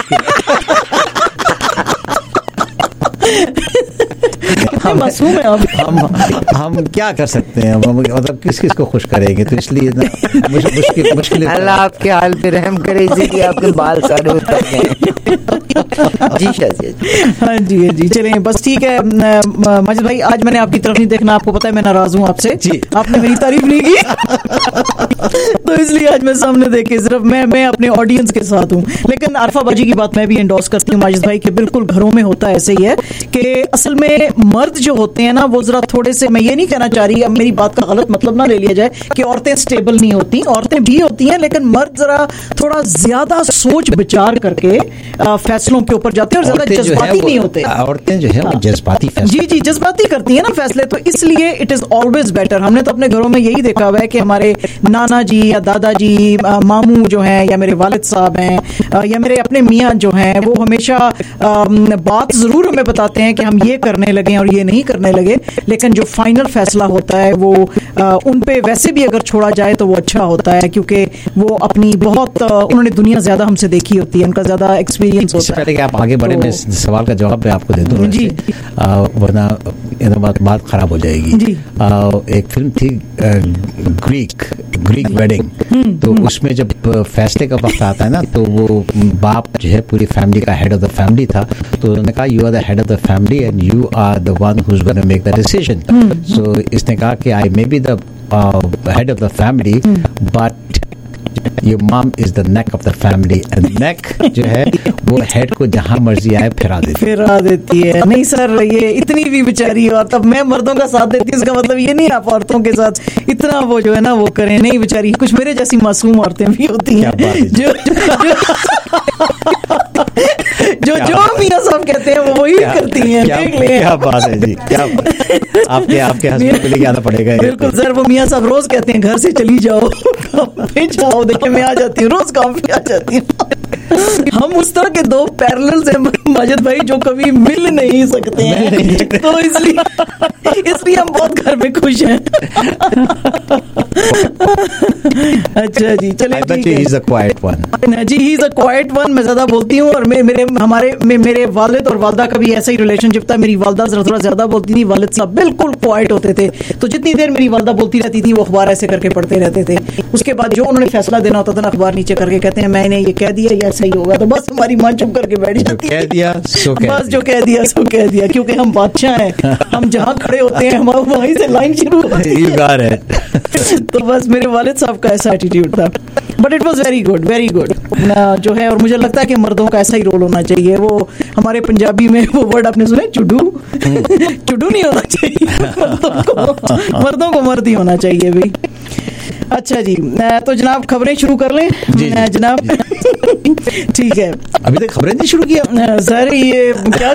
हम मासूम है, हम, हम हम क्या कर सकते हैं, हम मतलब किस किस को खुश करेंगे? तो इसलिए मुश्किल मुश्किल अल्लाह आपके हाल पे रहम करे इसलिए आपके बाल सारे उतर गए। जी हाँ जी हाँ जी चलिए बस ठीक है। माजिद भाई आज मैंने आपकी तरफ नहीं देखना, आपको पता है मैं नाराज हूँ आपसे जी, आपने मेरी तारीफ नहीं की तो इसलिए आज मैं सामने देखे सिर्फ मैं मैं अपने ऑडियंस के साथ हूँ। लेकिन आरफा बाजी की बात मैं भी एंडोर्स करती हूँ माजिद भाई के, बिल्कुल घरों में होता ऐसे ही है कि असल में मर्द जो होते हैं ना वो जरा थोड़े से, मैं ये नहीं कहना चाह रही, अब मेरी बात का गलत मतलब ना ले लिया जाए कि औरतें स्टेबल नहीं होती, औरतें भी होती हैं लेकिन मर्द जरा थोड़ा ज्यादा सोच विचार करके फैसलों के ऊपर जाते हैं और ज्यादा जज्बाती नहीं होते। औरतें जो है वो जज्बाती जी जी जज्बाती करती है ना फैसले, तो इसलिए इट इज ऑलवेज बेटर। हमने तो अपने घरों में यही देखा हुआ है कि हमारे नाना जी या दादाजी, मामू जो हैं या मेरे वालिद साहब हैं या मेरे अपने मियाँ जो हैं वो हमेशा बात जरूर हमें बताते हैं कि हम ये करने लगे और ये नहीं करने लगे, लेकिन जो फाइनल फैसला होता है वो उन पे वैसे भी अगर छोड़ा जाए तो वो अच्छा होता है क्योंकि वो अपनी बहुत उन्होंने दुनिया ज्यादा हमसे देखी होती है, उनका ज्यादा एक्सपीरियंस होता है। पहले कि आप आगे बढ़े तो, मैं सवाल का जवाब मैं आपको दे दूं जी, वरना बात बात खराब हो जाएगी जी। आ, एक फिल्म थी ग्रीक ग्रीक वेडिंग, तो उसमें जब फैसले का वक्त आता है ना तो वो बाप जो है पूरी फैमिली का हेड ऑफ द फैमिली था, तो उन्होंने कहा you are the head of the family and you are the one who is gonna make the decision. So इसने कहा कि I may be the head of the family but your mom is the neck of the family and neck जो है वो head को जहां मर्जी आए फिरा देती फिरा देती है। नहीं सर ये इतनी भी बेचारी और तब मैं मर्दों का साथ देती हूँ, इसका मतलब ये नहीं आप औरतों के साथ इतना वो जो है ना वो करें, नहीं बेचारी कुछ मेरे जैसी मासूम औरतें भी होती हैं जो जो जो मियां साहब कहते हैं वो वही करती हैं। देख ले क्या बात है जी, क्या आपके आपके हस्बैंड को लेके आना पड़ेगा। बिल्कुल सर, वो मियां साहब रोज कहते हैं घर से चली जाओ जाओ, देखिए मैं आ जाती हूँ रोज काम पे आ जाती हूँ। हम उस तरह के दो पैरेलल्स हैं माजिद भाई जो कभी मिल नहीं सकते हैं, तो इसलिए इसलिए हम बहुत घर में खुश हैं। अच्छा जी चलिए ठीक है। He is a quiet one जी, he is a quiet one, मैं ज्यादा बोलती हूँ और मैं मेरे हमारे में, मेरे वालिद और वालदा का भी ऐसा ही रिलेशनशिप था। मेरी वालदा जरा थोड़ा ज्यादा बोलती थी, वालिद साहब बिल्कुल क्वाइट होते थे, तो जितनी देर मेरी वालदा बोलती रहती थी वो अखबार ऐसे करके पढ़ते रहते थे। उसके बाद जो उन्होंने फैसला देना होता था ना अखबार नीचे करके कहते हैं मैंने ये कह दिया या ऐसा ही होगा, तो बस हमारी माँ चुप करके बैठ जाती है, कह दिया सो कह बस जो कह दिया सो कह दिया, क्योंकि हम बादशाह हैं, हम जहाँ खड़े होते हैं हमारा वहीं से लाइन शुरू होती है। तो बस मेरे वालिद साहब का ऐसा एटीट्यूड था, but it was very good very good जो है। और मुझे लगता है कि मर्दों का ऐसा ही रोल होना चाहिए। वो हमारे पंजाबी में वो वर्ड आपने सुने चुडू चुडू नहीं होना चाहिए, मर्दों को मर्दों को मर्द ही होना चाहिए भाई। अच्छा जी तो जनाब खबरें शुरू कर लें जनाब। ठीक है, अभी तक खबरें नहीं शुरू किया सर, ये क्या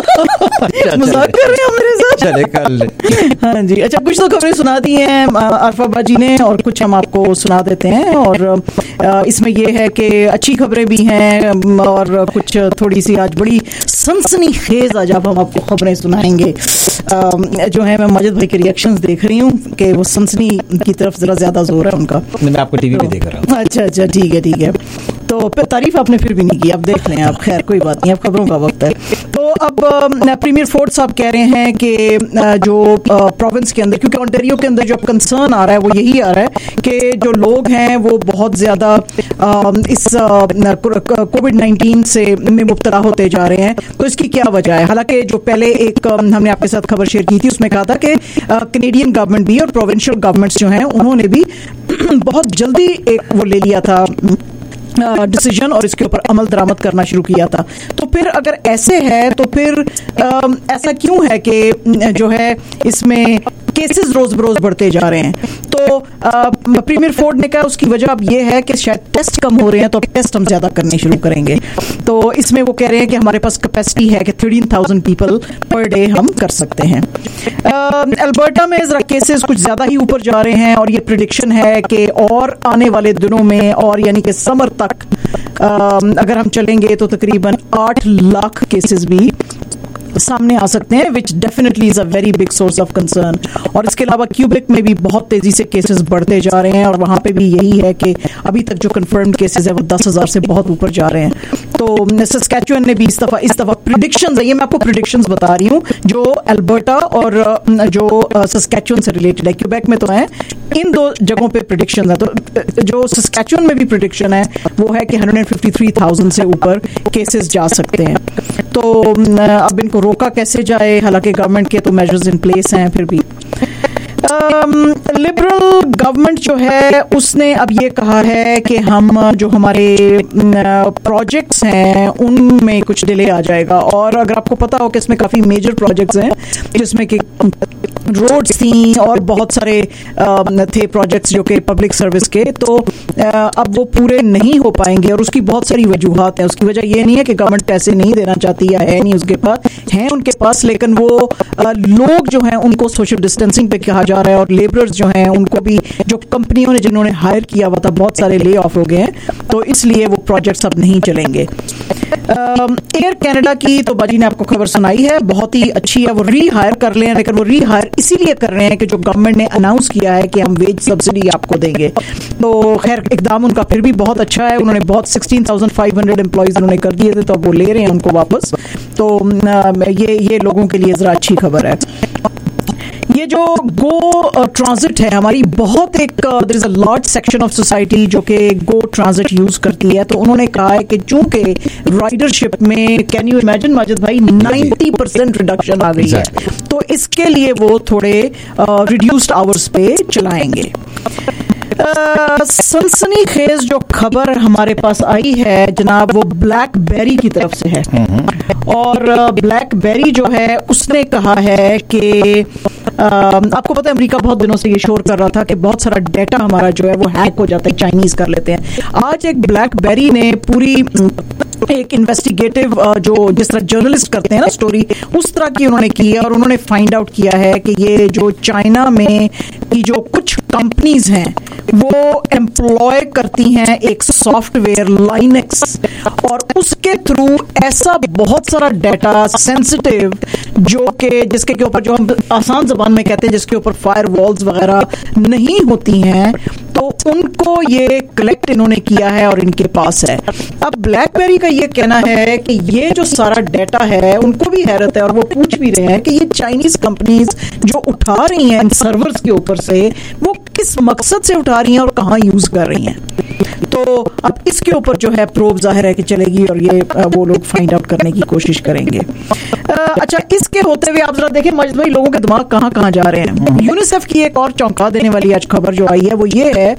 मजाक कर रहे हैं मेरे साथ? चले कर ले। हाँ जी अच्छा, कुछ तो खबरें सुना दी हैं आरफा बाजी ने और कुछ हम आपको सुना देते हैं, और इसमें ये है कि अच्छी खबरें भी हैं और कुछ थोड़ी सी आज बड़ी सनसनीखेज आज आप हम आपको खबरें सुनाएंगे। जो है मैं माजिद भाई के रिएक्शंस देख रही हूँ कि वो सनसनी की तरफ जरा ज्यादा जोर है उनका। मैं आपको टीवी पे देख रहा हूँ। अच्छा अच्छा ठीक है ठीक है, तो तारीफ आपने फिर भी नहीं की, आप देख लें आप, खैर कोई बात नहीं, अब खबरों का वक्त है। तो अब प्रीमियर फोर्ड साहब कह रहे हैं कि जो प्रोविंस के अंदर, क्योंकि ऑन्टेरियो के अंदर जो कंसर्न आ रहा है वो यही आ रहा है कि जो लोग हैं वो बहुत ज्यादा इस कोविड नाइन्टीन से में मुब्तला होते जा रहे हैं। तो इसकी क्या वजह है? हालांकि जो पहले एक हमने आपके साथ खबर शेयर की थी उसमें कहा था कि कैनेडियन गवर्नमेंट भी और प्रोविंशियल गवर्नमेंट्स जो हैं उन्होंने भी बहुत जल्दी एक वो ले लिया था डिसीजन और इसके ऊपर अमल दरामद करना शुरू किया था। तो फिर अगर ऐसे है तो फिर आ, ऐसा क्यों है कि जो है इसमें केसेस रोज बरोज बढ़ते जा रहे हैं? तो तो प्रीमियर फोर्ड ने कहा उसकी वजह अब ये है कि शायद टेस्ट कम हो रहे हैं, तो अब टेस्ट हम ज्यादा करने शुरू करेंगे। तो इसमें वो कह रहे हैं कि हमारे पास कैपेसिटी है कि thirteen thousand people per day हम कर सकते हैं। अल्बर्टा में जरा केसेस कुछ ज्यादा ही ऊपर जा रहे हैं और ये प्रिडिक्शन है कि और आने वाले दिनों में और यानी कि समर तक अगर हम चलेंगे तो तकरीबन आठ लाख केसेस भी सामने आ सकते हैं, which definitely is a very big source of concern. और इसके अलावा क्यूबेक में भी बहुत तेजी से केसेस बढ़ते जा रहे हैं और वहां पे भी यही है कि अभी तक जो कंफर्म्ड केसेस है वो दस हजार से बहुत ऊपर जा रहे हैं। तो सस्कैचुअन ने भी इस दफा इस दफा प्रिडिक्शंस है, ये मैं आपको प्रिडिक्शंस बता रही हूँ जो अल्बर्टा और जो सस्कैचुअन से रिलेटेड है। क्यूबेक में तो है, इन दो जगहों पे प्रिडिक्शन है। तो जो सस्कैचुअन में भी प्रिडिक्शन है वो है कि one hundred fifty three thousand से ऊपर केसेस जा सकते हैं। तो अब इनको रोका कैसे जाए, हालांकि गवर्नमेंट के तो मेजर्स इन प्लेस हैं फिर भी। लिबरल गवर्नमेंट जो है उसने अब ये कहा है कि हम जो हमारे प्रोजेक्ट्स हैं उनमें कुछ डिले आ जाएगा। और अगर आपको पता हो कि इसमें काफ़ी मेजर प्रोजेक्ट्स हैं जिसमें कि रोड्स थी और बहुत सारे थे प्रोजेक्ट्स जो कि पब्लिक सर्विस के, तो अब वो पूरे नहीं हो पाएंगे और उसकी बहुत सारी वजूहात हैं। उसकी वजह ये नहीं है कि गवर्नमेंट पैसे नहीं देना चाहती या है नहीं उसके पास, हैं उनके पास, लेकिन वो लोग जो हैं उनको सोशल डिस्टेंसिंग पे कहा जा रहा है और लेबरर्स जो हैं उनको भी, जो कंपनियों ने जिन्होंने हायर किया हुआ था, बहुत सारे ले ऑफ हो गए हैं, तो इसलिए वो प्रोजेक्ट्स अब नहीं चलेंगे। एयर कनाडा की तो बाजी ने आपको खबर सुनाई है, बहुत ही अच्छी है, वो री हायर कर ले, लेकिन वो री हायर इसीलिए कर रहे हैं कि जो गवर्नमेंट ने अनाउंस किया है कि हम वेज सब्सिडी आपको देंगे। तो खैर इकदाम उनका फिर भी बहुत अच्छा है, उन्होंने बहुत sixteen thousand five hundred employees उन्होंने कर दिए थे, तो अब वो ले रहे हैं उनको वापस। तो ये ये लोगों के लिए जरा अच्छी खबर है। ये जो गो ट्रांजिट है हमारी, बहुत एक there is a large section of society जो कि गो ट्रांजिट यूज करती है। तो उन्होंने कहा है कि चूंकि राइडरशिप में, कैन यू इमेजिन माजिद भाई, नाइंटी परसेंट रिडक्शन आ गई है, तो इसके लिए वो थोड़े रिड्यूस्ड आवर्स पे चलाएंगे। सनसनी खेज जो खबर हमारे पास आई है जनाब, वो ब्लैकबेरी की तरफ से है। और ब्लैकबेरी जो है उसने कहा है कि आपको पता है अमेरिका बहुत दिनों से ये शोर कर रहा था कि बहुत सारा डेटा हमारा जो है वो हैक हो जाता है, चाइनीज कर लेते हैं। आज एक ब्लैकबेरी ने पूरी एक इन्वेस्टिगेटिव जो जिस तरह जर्नलिस्ट करते हैं ना स्टोरी, उस तरह की उन्होंने की है और उन्होंने फाइंड आउट किया है कि ये जो चाइना में की जो कुछ कंपनीज हैं वो एम्प्लॉय करती हैं एक सॉफ्टवेयर लाइनेक्स, और उसके थ्रू ऐसा बहुत सारा डेटा सेंसिटिव जो कि जिसके के ऊपर, जो हम आसान जबान में कहते हैं, जिसके ऊपर फायर वॉल्स वगैरह नहीं होती हैं, तो उनको ये कलेक्ट इन्होंने किया है और इनके पास है। अब ब्लैकबेरी का ये कहना है कि ये जो सारा डेटा है उनको भी हैरत है और वो पूछ भी रहे हैं कि ये चाइनीज कंपनीज जो उठा रही हैं इन सर्वर्स के ऊपर से, वो किस मकसद से उठा रही हैं और कहाँ यूज कर रही हैं। तो अब इसके ऊपर जो है प्रोब जाहिर है कि चलेगी और ये वो लोग फाइंड आउट करने की कोशिश करेंगे। अच्छा, इसके होते हुए आप जरा देखें माजिद भाई, लोगों के दिमाग कहाँ कहाँ जा रहे हैं। यूनिसेफ की एक और चौंका देने वाली आज खबर जो आई है वो ये है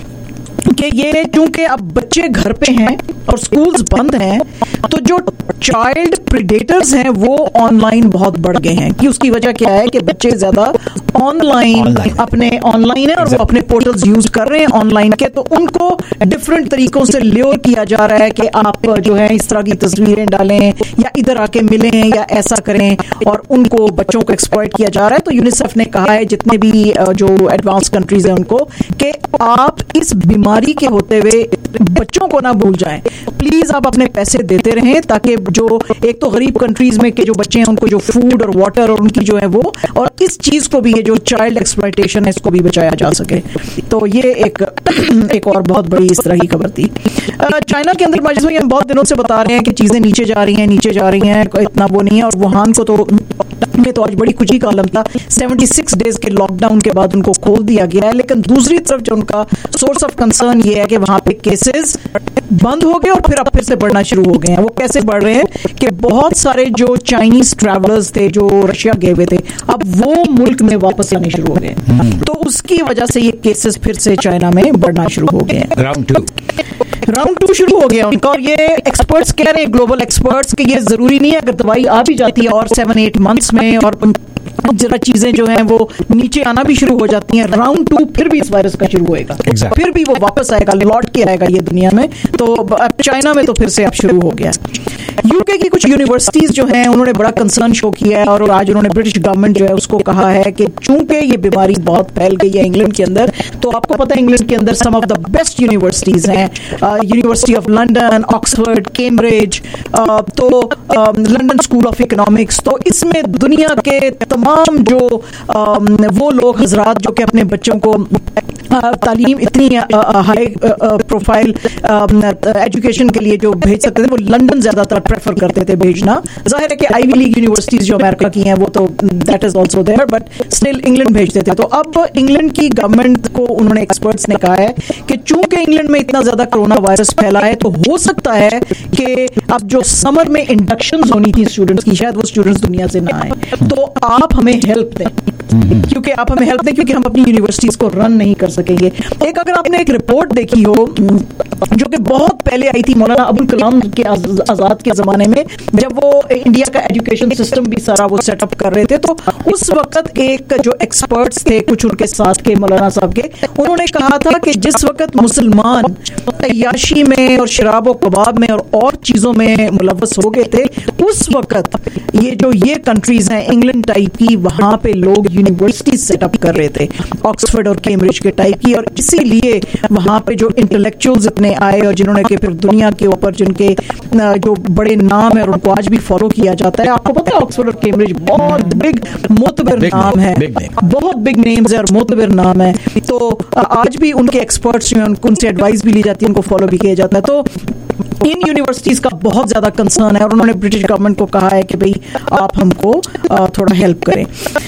कि ये चूंकि अब बच्चे घर पे हैं और स्कूल्स बंद हैं, तो जो चाइल्ड प्रेडेटर्स हैं वो ऑनलाइन बहुत बढ़ गए हैं। कि उसकी वजह क्या है कि बच्चे ज्यादा ऑनलाइन अपने ऑनलाइन है और वो अपने पोर्टल्स यूज कर रहे हैं ऑनलाइन के, तो उनको डिफरेंट तरीकों से ल्योर किया जा रहा है कि आप जो है इस तरह की तस्वीरें डालें या इधर आके मिलें या ऐसा करें, और उनको बच्चों को एक्सप्लॉइट किया जा रहा है। तो यूनिसेफ ने कहा है जितने भी जो एडवांस कंट्रीज हैं उनको कि आप इस बीमारी के होते हुए बच्चों को ना भूल जाएं, प्लीज आप अपने पैसे देते रहें ताकि जो एक तो गरीब कंट्रीज में के जो बच्चे हैं उनको जो फूड और वाटर और उनकी जो है वो, और इस चीज को भी, ये जो चाइल्ड एक्सप्लॉइटेशन है इसको भी बचाया जा सके। तो ये एक एक और बहुत बड़ी इस तरह की खबर थी। चाइना के अंदर माजिद भाई हम बहुत दिनों से बता रहे हैं कि चीजें नीचे जा रही हैं नीचे जा रही हैं, इतना वो नहीं है। और वुहान को तो में तो आज बड़ी खुशी का आलम था, छिहत्तर डेज के लॉकडाउन के बाद उनको खोल दिया गया है। लेकिन दूसरी तरफ जो उनका सोर्स ऑफ कंसर्न ये है कि वहां पे केसेस बंद हो गए और फिर अब फिर से बढ़ना शुरू हो गए हैं। वो कैसे बढ़ रहे हैं कि बहुत सारे जो चाइनीज ट्रैवलर्स थे जो रशिया गए हुए थे, अब वो मुल्क में वापस आने शुरू हो गए, तो उसकी वजह से ये केसेस फिर से चाइना में बढ़ना शुरू हो गए हैं। राउंड टू राउंड टू शुरू हो गया उनका। और ये एक्सपर्ट्स कह रहे हैं, ग्लोबल एक्सपर्ट्स, कि ये जरूरी नहीं है अगर दवाई आ भी जाती है और सेवन एट मंथ्स में और जरा चीजें जो हैं वो नीचे आना भी शुरू हो जाती हैं, राउंड टू फिर भी इस वायरस का शुरू होएगा, exactly. फिर भी वो वापस आएगा, लौट के आएगा ये दुनिया में। तो अब चाइना में तो फिर से अब शुरू हो गया। यूके की कुछ यूनिवर्सिटीज जो हैं उन्होंने बड़ा कंसर्न शो किया है और आज उन्होंने ब्रिटिश गवर्नमेंट जो है उसको कहा है कि चूंकि ये बीमारी बहुत फैल गई है इंग्लैंड के अंदर, तो आपको पता है इंग्लैंड के अंदर some of the best universities हैं, university of London, Oxford, Cambridge, तो लंदन स्कूल ऑफ इकोनॉमिक्स। तो इसमें दुनिया के तमाम जो वो लोग हजरात जो कि अपने बच्चों को तालीम इतनी हाई प्रोफाइल एजुकेशन के लिए जो भेज सकते थे वो लंदन ज्यादातर प्रेफर करते थे भेजना। जाहिर है कि आईवी लीग यूनिवर्सिटीज जो अमेरिका की हैं वो तो that is also there, but still England भेजते थे। तो अब इंग्लैंड की गवर्नमेंट को उन्होंने एक्सपर्ट्स ने कहा है कि चूंकि इंग्लैंड में इतना ज्यादा कोरोना वायरस फैला है तो हो सकता है कि अब जो समर में इंडक्शन होनी थी स्टूडेंट्स की शायद वो स्टूडेंट्स दुनिया से ना आए, तो आप हमें हेल्प दें, क्योंकि आप हमें हेल्प दें क्योंकि हम अपनी यूनिवर्सिटीज को रन नहीं कर सकेंगे। एक अगर आपने एक रिपोर्ट देखी हो जो कि बहुत पहले आई थी मौलाना अबुल कलाम के आजाद के जमाने में, जब वो इंडिया का एजुकेशन सिस्टम भी सारा वो सेटअप कर रहे थे, तो उस वक्त एक जो एक्सपर्ट्स थे कुछ उनके साथ के मौलाना साहब के, उन्होंने कहा था कि जिस वक्त मुसलमान तैयाशी में और शराब और कबाब में और और चीजों में मुलव्वस हो गए थे, उस वक्त ये जो ये कंट्रीज हैं इंग्लैंड टाइप की, वहां पे लोग यूनिवर्सिटी सेटअप कर रहे थे, ऑक्सफोर्ड और कैम्ब्रिज के टाइप की, और इसीलिए वहां पे जो इंटेलेक्चुअल्स इतने आए और जिन्होंने के फिर दुनिया के ऊपर जिनके जो बड़े नाम है और उनको आज भी फॉलो किया जाता है। आपको पता है ऑक्सफोर्ड और कैम्ब्रिज बहुत बिग मोतबर नाम है, बहुत बिग नेम्स है और मोतबर नाम है, तो आज भी उनके एक्सपर्ट्स जो हैं उनसे एडवाइस भी ली जाती है, उनको फॉलो भी किया जाता है। तो इन यूनिवर्सिटीज का बहुत ज्यादा कंसर्न है और उन्होंने ब्रिटिश गवर्नमेंट को कहा है कि भाई आप हमको थोड़ा हेल्प करें।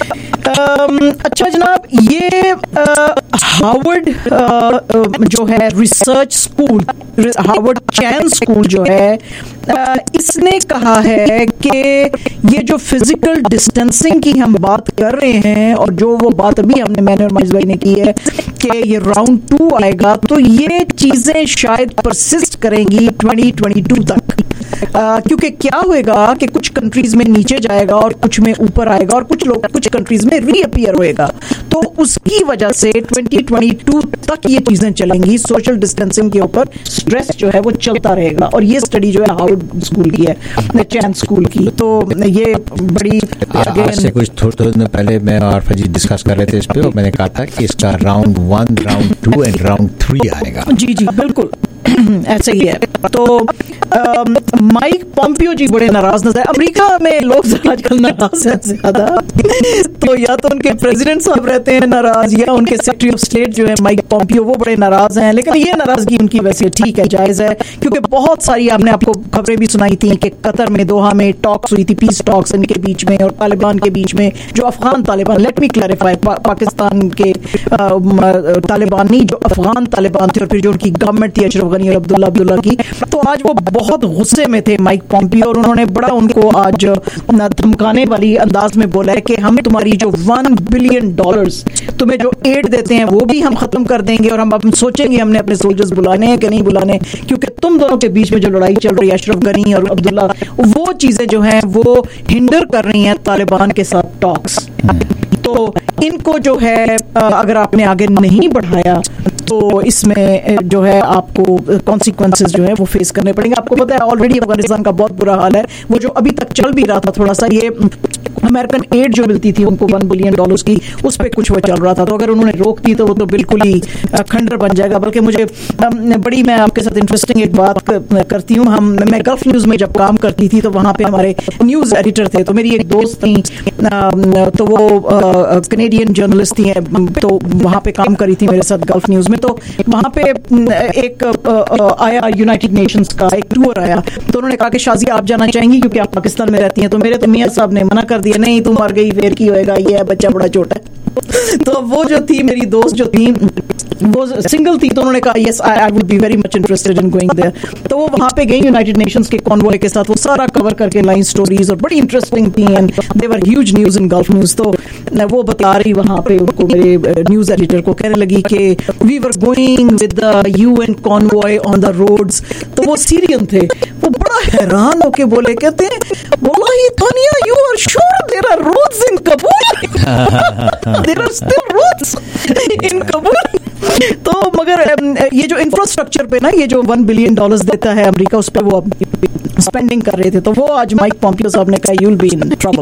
अच्छा जनाब, ये हार्वर्ड जो है research school, Harvard Chan school जो है, इसने कहा है कि ये जो फिजिकल डिस्टेंसिंग की हम बात कर रहे हैं और जो वो बात अभी हमने मैंने और माइज भाई ने की है कि ये राउंड टू आएगा, तो ये चीजें शायद परसिस्ट करेंगी ट्वेंटी ट्वेंटी टू तक, आ, क्योंकि क्या होएगा कि कुछ कंट्रीज में नीचे जाएगा और कुछ में ऊपर आएगा और कुछ लोग कुछ कंट्रीज में रीअपीयर होएगा, तो उसकी वजह से ट्वेंटी ट्वेंटी टू तक ये चीजें चलेंगी। सोशल डिस्टेंसिंग के ऊपर स्ट्रेस जो है वो चलता रहेगा, और ये स्टडी जो है हार्वर्ड स्कूल की है, चैन स्कूल की, तो ये बड़ी आज से कुछ थोड़े दिन पहले मैं और फजीद डिस्कस कर रहे थे इस पे, और मैंने कहा था कि इसका round one, round two and round three आएगा। जी जी बिल्कुल ऐसे ही है। तो माइक पॉम्पियो जी बड़े नाराज नजर, अमेरिका में लोग आजकल नाराज हैं ज्यादा, तो या तो उनके प्रेसिडेंट साहब रहते हैं नाराज या उनके सेक्रेटरी ऑफ स्टेट जो है माइक पॉम्पियो वो बड़े नाराज हैं, लेकिन ये नाराजगी उनकी वैसे ठीक है, जायज है, क्योंकि बहुत सारी आपने आपको खबरें भी सुनाई थी कि कतर में दोहा में टॉक्स हुई थी, पीस टॉक्स इनके बीच में और तालिबान के बीच में, जो Afghan Taliban, let me clarify, Pakistan के तालिबान नहीं, जो अफगान तालिबान थे और फिर जो उनकी गवर्नमेंट थी अशरफ गनी और अब्दुल्ला अब्दुल्ला की, तो आज वो बहुत गुस्से में थे माइक पॉम्पियो, और उन्होंने बड़ा उनको आज धमकाने वाली अंदाज में बोला है कि हम तुम्हारी जो वन बिलियन डॉलर्स तुम्हें जो एड देते हैं वो भी हम खत्म कर देंगे, और हम अब सोचेंगे हमने अपने सोल्जर्स बुलाने हैं कि नहीं बुलाने, क्योंकि तुम दोनों के बीच में जो लड़ाई चल रही है अशरफ गनी और अब्दुल्ला, वो चीजें जो हैं वो हिंडर कर रही हैं तालिबान के साथ टॉक्स। तो इनको जो है अगर आपने आगे नहीं बढ़ाया तो इसमें जो है आपको कॉन्सिक्वेंसेस जो है वो फेस करने पड़ेंगे। आपको पता है ऑलरेडी अफगानिस्तान का बहुत बुरा हाल है, वो जो अभी तक चल भी रहा था थोड़ा सा, ये अमेरिकन एड जो मिलती थी उनको वन बिलियन डॉलर्स की, उस पर कुछ वो चल रहा था, तो अगर उन्होंने रोक दी तो वो तो बिल्कुल ही खंडर बन जाएगा। बल्कि मुझे बड़ी, मैं आपके साथ इंटरेस्टिंग एक बात करती हूँ, हम मैं गल्फ न्यूज में जब काम करती थी तो वहाँ पे हमारे न्यूज एडिटर थे, तो मेरी एक दोस्त थी, तो वो कनेडियन जर्नलिस्ट थी, तो वहाँ पे काम करी थी मेरे साथ गल्फ न्यूज में, तो वहाँ पे एक आया यूनाइटेड नेशंस का एक टूर आया, तो उन्होंने कहा कि शाजी आप जाना चाहेंगी क्योंकि आप पाकिस्तान में रहती हैं, तो मेरे तो मियां साहब ने मना कर दिया, नहीं तुम मर गई फिर की होएगा, ये है बच्चा बड़ा छोटा है। तो वो जो थी मेरी दोस्त जो थी वो सिंगल थी, तो उन्होंने कहा yes I would be very much interested in going there, तो वो वहाँ पे गई यूनाइटेड नेशंस के कॉन्वॉय के साथ, वो सारा कवर करके लाइन स्टोरीज और बड़ी इंटरेस्टिंग थी and they were huge news in Gulf News. तो वो बता रही वहाँ पे उनको, मेरे न्यूज एडिटर को कहने लगी कि we were going with the UN convoy on the roads, तो वो सीरियन थे, वो बड़ा हैरान होके बोले, कहते हैं बोला hi Tania you are sure there are roads in Kabul. There are still roads in Kabul. तो मगर ये जो इंफ्रास्ट्रक्चर पे ना ये जो वन बिलियन डॉलर्स देता है अमेरिका, उस पे वो स्पेंडिंग कर रहे थे, तो वो आज माइक पॉम्पियो साहब ने कहा you will be in trouble.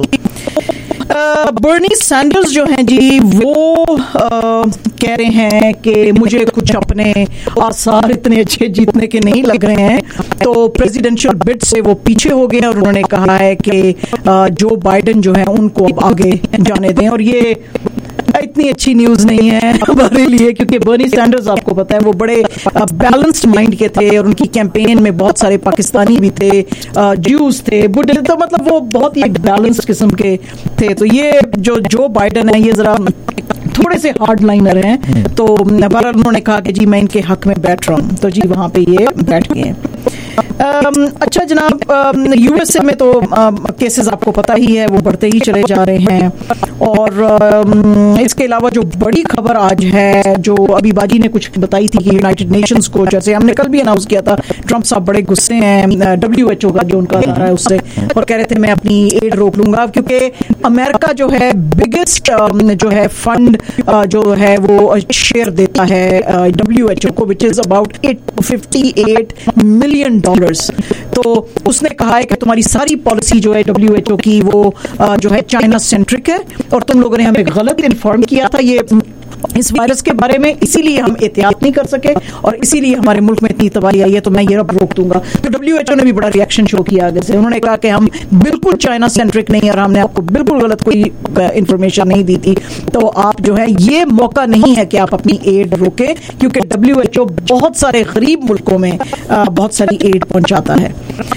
Bernie Sanders जो हैं जी वो uh, कह रहे हैं कि मुझे कुछ अपने आसार इतने अच्छे जीतने के नहीं लग रहे हैं, तो प्रेसिडेंशियल बिड से वो पीछे हो गए और उन्होंने कहा है कि uh, जो बाइडेन जो है उनको अब आगे जाने दें। और ये इतनी अच्छी न्यूज नहीं है हमारे लिए, क्योंकि बर्नी सैंडर्स आपको पता है वो बड़े बैलेंस्ड माइंड के थे और उनकी कैंपेन में बहुत सारे पाकिस्तानी भी थे, ज्यूज थे, बुढ़े, तो मतलब वो बहुत ही बैलेंस्ड किस्म के थे। तो ये जो जो बाइडेन है ये जरा थोड़े से हार्ड लाइनर हैं, तो बहरहाल उन्होंने कहा कि जी मैं इनके हक में बैठ रहा हूँ, तो जी वहां पे ये बैठ गए हैं। Um, अच्छा जनाब, यूएसए में तो केसेस आपको पता ही है वो बढ़ते ही चले जा रहे हैं। और um, इसके अलावा जो बड़ी खबर आज है, जो अभी बाजी ने कुछ बताई थी कि यूनाइटेड नेशंस को, जैसे हमने कल भी अनाउंस किया था, ट्रंप साहब बड़े गुस्से हैं डब्ल्यू एच ओ का जो उनका अदारा है उससे, और कह रहे थे मैं अपनी एड रोक लूंगा, क्योंकि अमेरिका जो है बिगेस्ट जो है फंड जो है वो शेयर देता है डब्ल्यू एच ओ को, which is about fifty eight million dollar. तो उसने कहा है कि तुम्हारी सारी पॉलिसी जो है डब्ल्यू एच ओ की वो जो है चाइना सेंट्रिक है और तुम लोगों ने हमें गलत इन्फॉर्म किया था ये इस वायरस के बारे में, इसीलिए हम एहतियात नहीं कर सके और इसीलिए हमारे मुल्क में इतनी तबाही आई है, तो मैं ये अब रोक दूंगा। तो डब्ल्यू एच ओ ने भी बड़ा रिएक्शन शो किया आगे से, उन्होंने कहा कि हम बिल्कुल चाइना सेंट्रिक नहीं और हमने आपको बिल्कुल गलत कोई इंफॉर्मेशन नहीं दी थी, तो आप जो है ये मौका नहीं है कि आप अपनी एड रोकें, क्योंकि डब्ल्यू एच ओ बहुत सारे गरीब मुल्कों में बहुत सारी एड पहुंचाता है।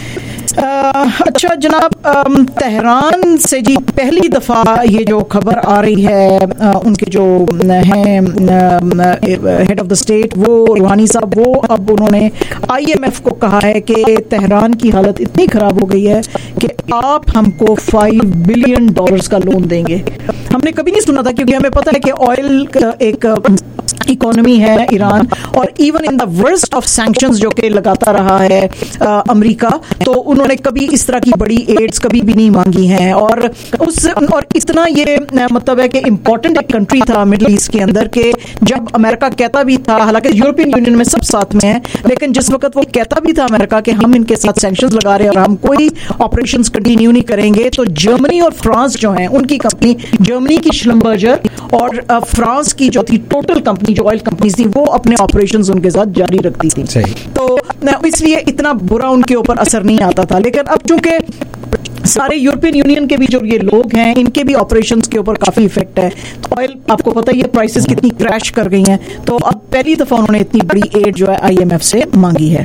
Uh, अच्छा जनाब, तेहरान से जी पहली दफ़ा ये जो खबर आ रही है, uh, उनके जो हैं हेड ऑफ द स्टेट वो रूहानी साहब, वो अब उन्होंने आईएमएफ को कहा है कि तेहरान की हालत इतनी ख़राब हो गई है कि आप हमको फाइव बिलियन डॉलर्स का लोन देंगे। हमने कभी नहीं सुना था, क्योंकि हमें पता है कि ऑयल एक इकोनॉमी है ईरान, और even in the worst of sanctions जो कि लगाता रहा है अमेरिका, तो उन्होंने कभी इस तरह की बड़ी एड्स कभी भी नहीं मांगी हैं। और उस और इतना ये मतलब है कि इम्पोर्टेंट एक कंट्री था मिडल ईस्ट के अंदर के जब अमेरिका कहता भी था, हालांकि यूरोपियन यूनियन में सब साथ में है, लेकिन जिस वक्त वो कहता भी था अमेरिका कि हम इनके साथ सैंक्शंस लगा रहे हैं और हम कोई ऑपरेशंस कंटिन्यू नहीं करेंगे, तो जर्मनी और फ्रांस जो है उनकी कंपनी, जर्मनी की श्लम्बर्जर और फ्रांस की जो थी टोटल कंपनी जो ऑयल कंपनीज थी, वो अपने ऑपरेशंस उनके साथ जारी रखती थी। तो इसलिए इतना बुरा उनके ऊपर असर नहीं आता था। लेकिन अब चूंकि सारे यूरोपियन यूनियन के भी जो ये लोग हैं इनके भी ऑपरेशंस के ऊपर काफी इफेक्ट है, तो ऑयल आपको पता ही है प्राइसेस कितनी क्रैश कर गई हैं, तो अब पहली दफा उन्होंने इतनी बड़ी एड जो है आईएमएफ से मांगी है।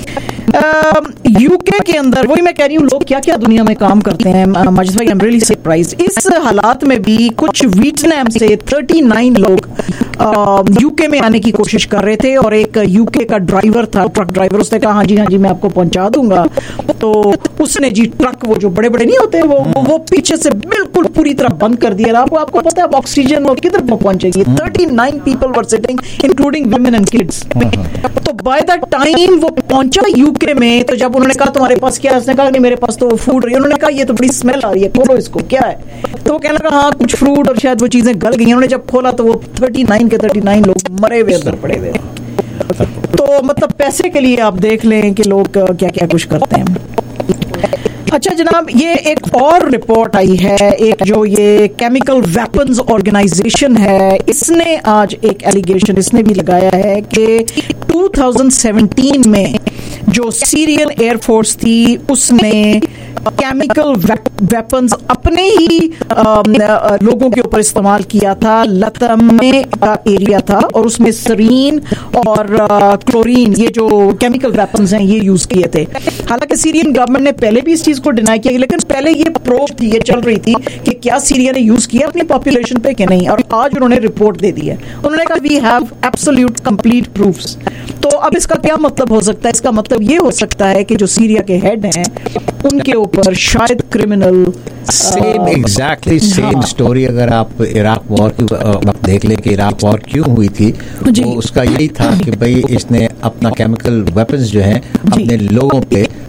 यूके के अंदर वही मैं कह रही हूँ, लोग क्या क्या दुनिया में काम करते हैं माजिद भाई, आई एम रियली सरप्राइज्ड। इस हालात में भी कुछ वियतनाम से उनतालीस लोग यूके में आने की कोशिश कर रहे थे, और एक यूके का ड्राइवर था, ट्रक ड्राइवर, उसने कहा हाँ जी हाँ जी मैं आपको पहुंचा दूंगा, तो उसने जी ट्रक वो जो बड़े बड़े नहीं होते वो वो, वो पीछे से बिल्कुल पूरी तरह बंद कर दिया। आपको आपको पता है ऑक्सीजन वो किधर पहुंचेगी, उनतालीस people were sitting including women and kids. तो बाय द टाइम वो पहुंचा यूके में, तो जब उन्होंने कहा तुम्हारे पास क्या है, उसने कहा नहीं मेरे पास तो फूड रही है, उन्होंने कहा ये तो बड़ी स्मेल आ रही है, खोलो इसको क्या है, तो वो कहने लगा हाँ कुछ फ्रूट और शायद वो चीजें गल गई। उन्होंने जब खोला तो वो उनतालीस के उनतालीस लोग मरे हुए अंदर पड़े हुए। तो मतलब पैसे के लिए आप देख लें कि लोग क्या क्या कुछ करते हैं। अच्छा जनाब, ये एक और रिपोर्ट आई है, एक जो ये केमिकल वेपन्स ऑर्गेनाइजेशन है, इसने आज एक एलिगेशन इसने भी लगाया है कि दो हज़ार सत्रह में जो सीरियन एयरफोर्स थी उसने केमिकल वेपन्स अपने ही आ, लोगों के ऊपर इस्तेमाल किया था। लतमे का एरिया था और उसमें सरीन और क्लोरीन ये जो केमिकल वेपन्स हैं ये यूज किए थे। हालांकि सीरियन गवर्नमेंट ने पहले भी इस चीज को डिनाई किया, लेकिन पहले ये प्रूफ थी, ये चल रही थी कि क्या सीरिया ने यूज किया अपनी पॉपुलेशन पे कि नहीं, और आज उन्होंने रिपोर्ट दे दी है। उन्होंने कहा we have absolute complete proofs. तो अब इसका क्या मतलब हो सकता है? इसका मतलब ये हो सकता है कि जो सीरिया के हेड हैं उनके ऊपर शायद criminal same exactly same story अगर आप इराक वॉर की वक्त देख लें कि इराक वॉर क्यों हुई थी, तो उसका यही था कि भाई इसने अपना केमिकल वेपन्स जो हैं अपने लोगों पे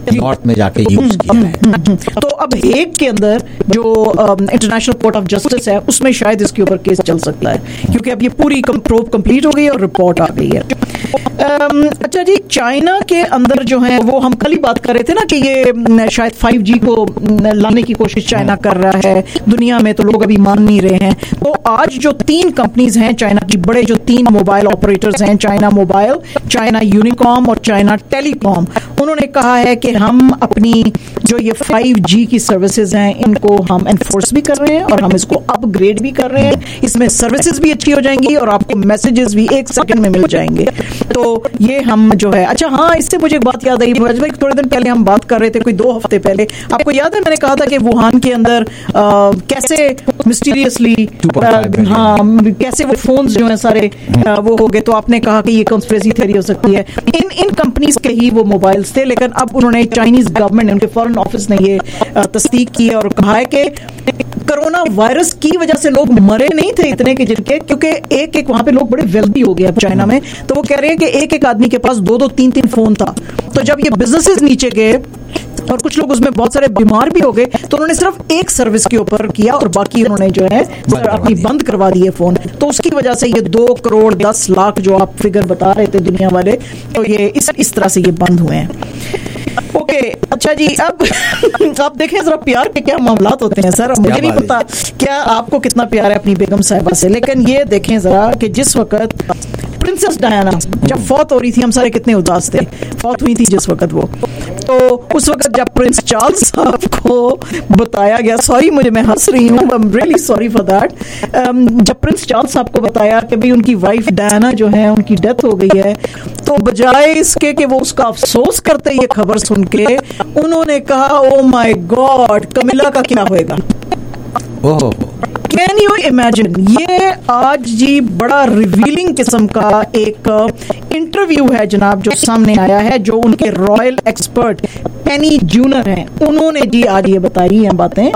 नॉर्थ में जाके यूज किया है। तो अब हेग के अंदर जो इंटरनेशनल कोर्ट ऑफ जस्टिस है उसमें शायद इसके ऊपर केस चल सकता है, क्योंकि अब ये पूरी प्रोब कंप्लीट हो गई है और रिपोर्ट आ गई है। um, अच्छा जी, चाइना के अंदर जो है वो हम कल ही बात कर रहे थे ना कि ये शायद फाइव जी को लाने की कोशिश चाइना कर रहा है दुनिया में, तो लोग अभी मान नहीं रहे हैं। तो आज जो तीन कंपनीज हैं चाइना की, बड़े जो तीन मोबाइल ऑपरेटर्स हैं, चाइना मोबाइल, चाइना यूनिकॉम और चाइना टेलीकॉम, उन्होंने कहा है कि हम अपनी जो ये फाइव जी की सर्विसेज हैं इनको हम एनफोर्स भी कर रहे हैं और हम इसको अपग्रेड भी कर रहे हैं। इसमें सर्विसेज भी अच्छी हो जाएंगी और आपको मैसेजेस भी एक सेकंड में मिल जाएंगे। तो ये हम जो है, अच्छा हाँ, इससे मुझे एक बात याद आई भाई, थोड़े दिन पहले हम बात कर रहे थे, कोई दो हफ्ते पहले, आपको याद है मैंने कहा था कि वुहान के अंदर आ, कैसे मिस्टीरियसली हाँ कैसे वो फोन्स जो है सारे आ, वो हो गए। तो आपने कहा कि ये कंस्पिरेसी थ्योरी हो सकती है। इन इन कंपनीज के ही वो मोबाइल्स थे, लेकिन अब उन्होंने चाइनीज गवर्नमेंट, उनके फॉरेन ऑफिस ने ये तस्दीक की है और कहा है कि कोरोना वायरस की वजह से लोग मरे नहीं थे इतने के जिनके, क्योंकि एक एक वहां पे लोग बड़े वेल्दी हो गए अब चाइना में। तो वो कह रहे हैं कि एक एक आदमी के पास दो दो तीन तीन फोन था। तो जब ये बिजनेसेस नीचे गए और कुछ लोग उसमें बहुत सारे बीमार भी हो गए, तो उन्होंने सिर्फ एक सर्विस के ऊपर किया और बाकी उन्होंने जो है अपनी बंद करवा दिए फोन। तो उसकी वजह से ये दो करोड़ दस लाख जो आप फिगर बता रहे थे दुनिया वाले, तो ये इस इस तरह से ये बंद हुए हैं। ओके okay, अच्छा जी, अब आप देखें जरा प्यार के क्या मामलात होते हैं सर। मुझे नहीं पता क्या आपको कितना प्यार है अपनी बेगम साहिबा से, लेकिन ये देखें जरा कि जिस वक्त प्रिंसेस डायना जब फौत हो रही थी, हम सारे कितने उदास थे, फौत हुई थी जिस वक्त वो, तो उस वक्त जब प्रिंस चार्ल्स साहब को बताया गया, सॉरी मुझे मैं हंस रही हूँ, I am really sorry for that, जब प्रिंस चार्ल्स साहब को बताया कि भाई उनकी वाइफ डायना जो है उनकी डेथ हो गई है, तो बजाय इसके कि वो उसका अफसोस करते ये खबर सुन के, उन्होंने कहा ओ माय गॉड कमिला का क्या होएगा। Oh, can you imagine. ये आज जी बड़ा रिवीलिंग किस्म का एक इंटरव्यू है जनाब जो सामने आया है, जो उनके रॉयल एक्सपर्ट पेनी जूनर हैं, उन्होंने जी आज ये बताई हैं बातें।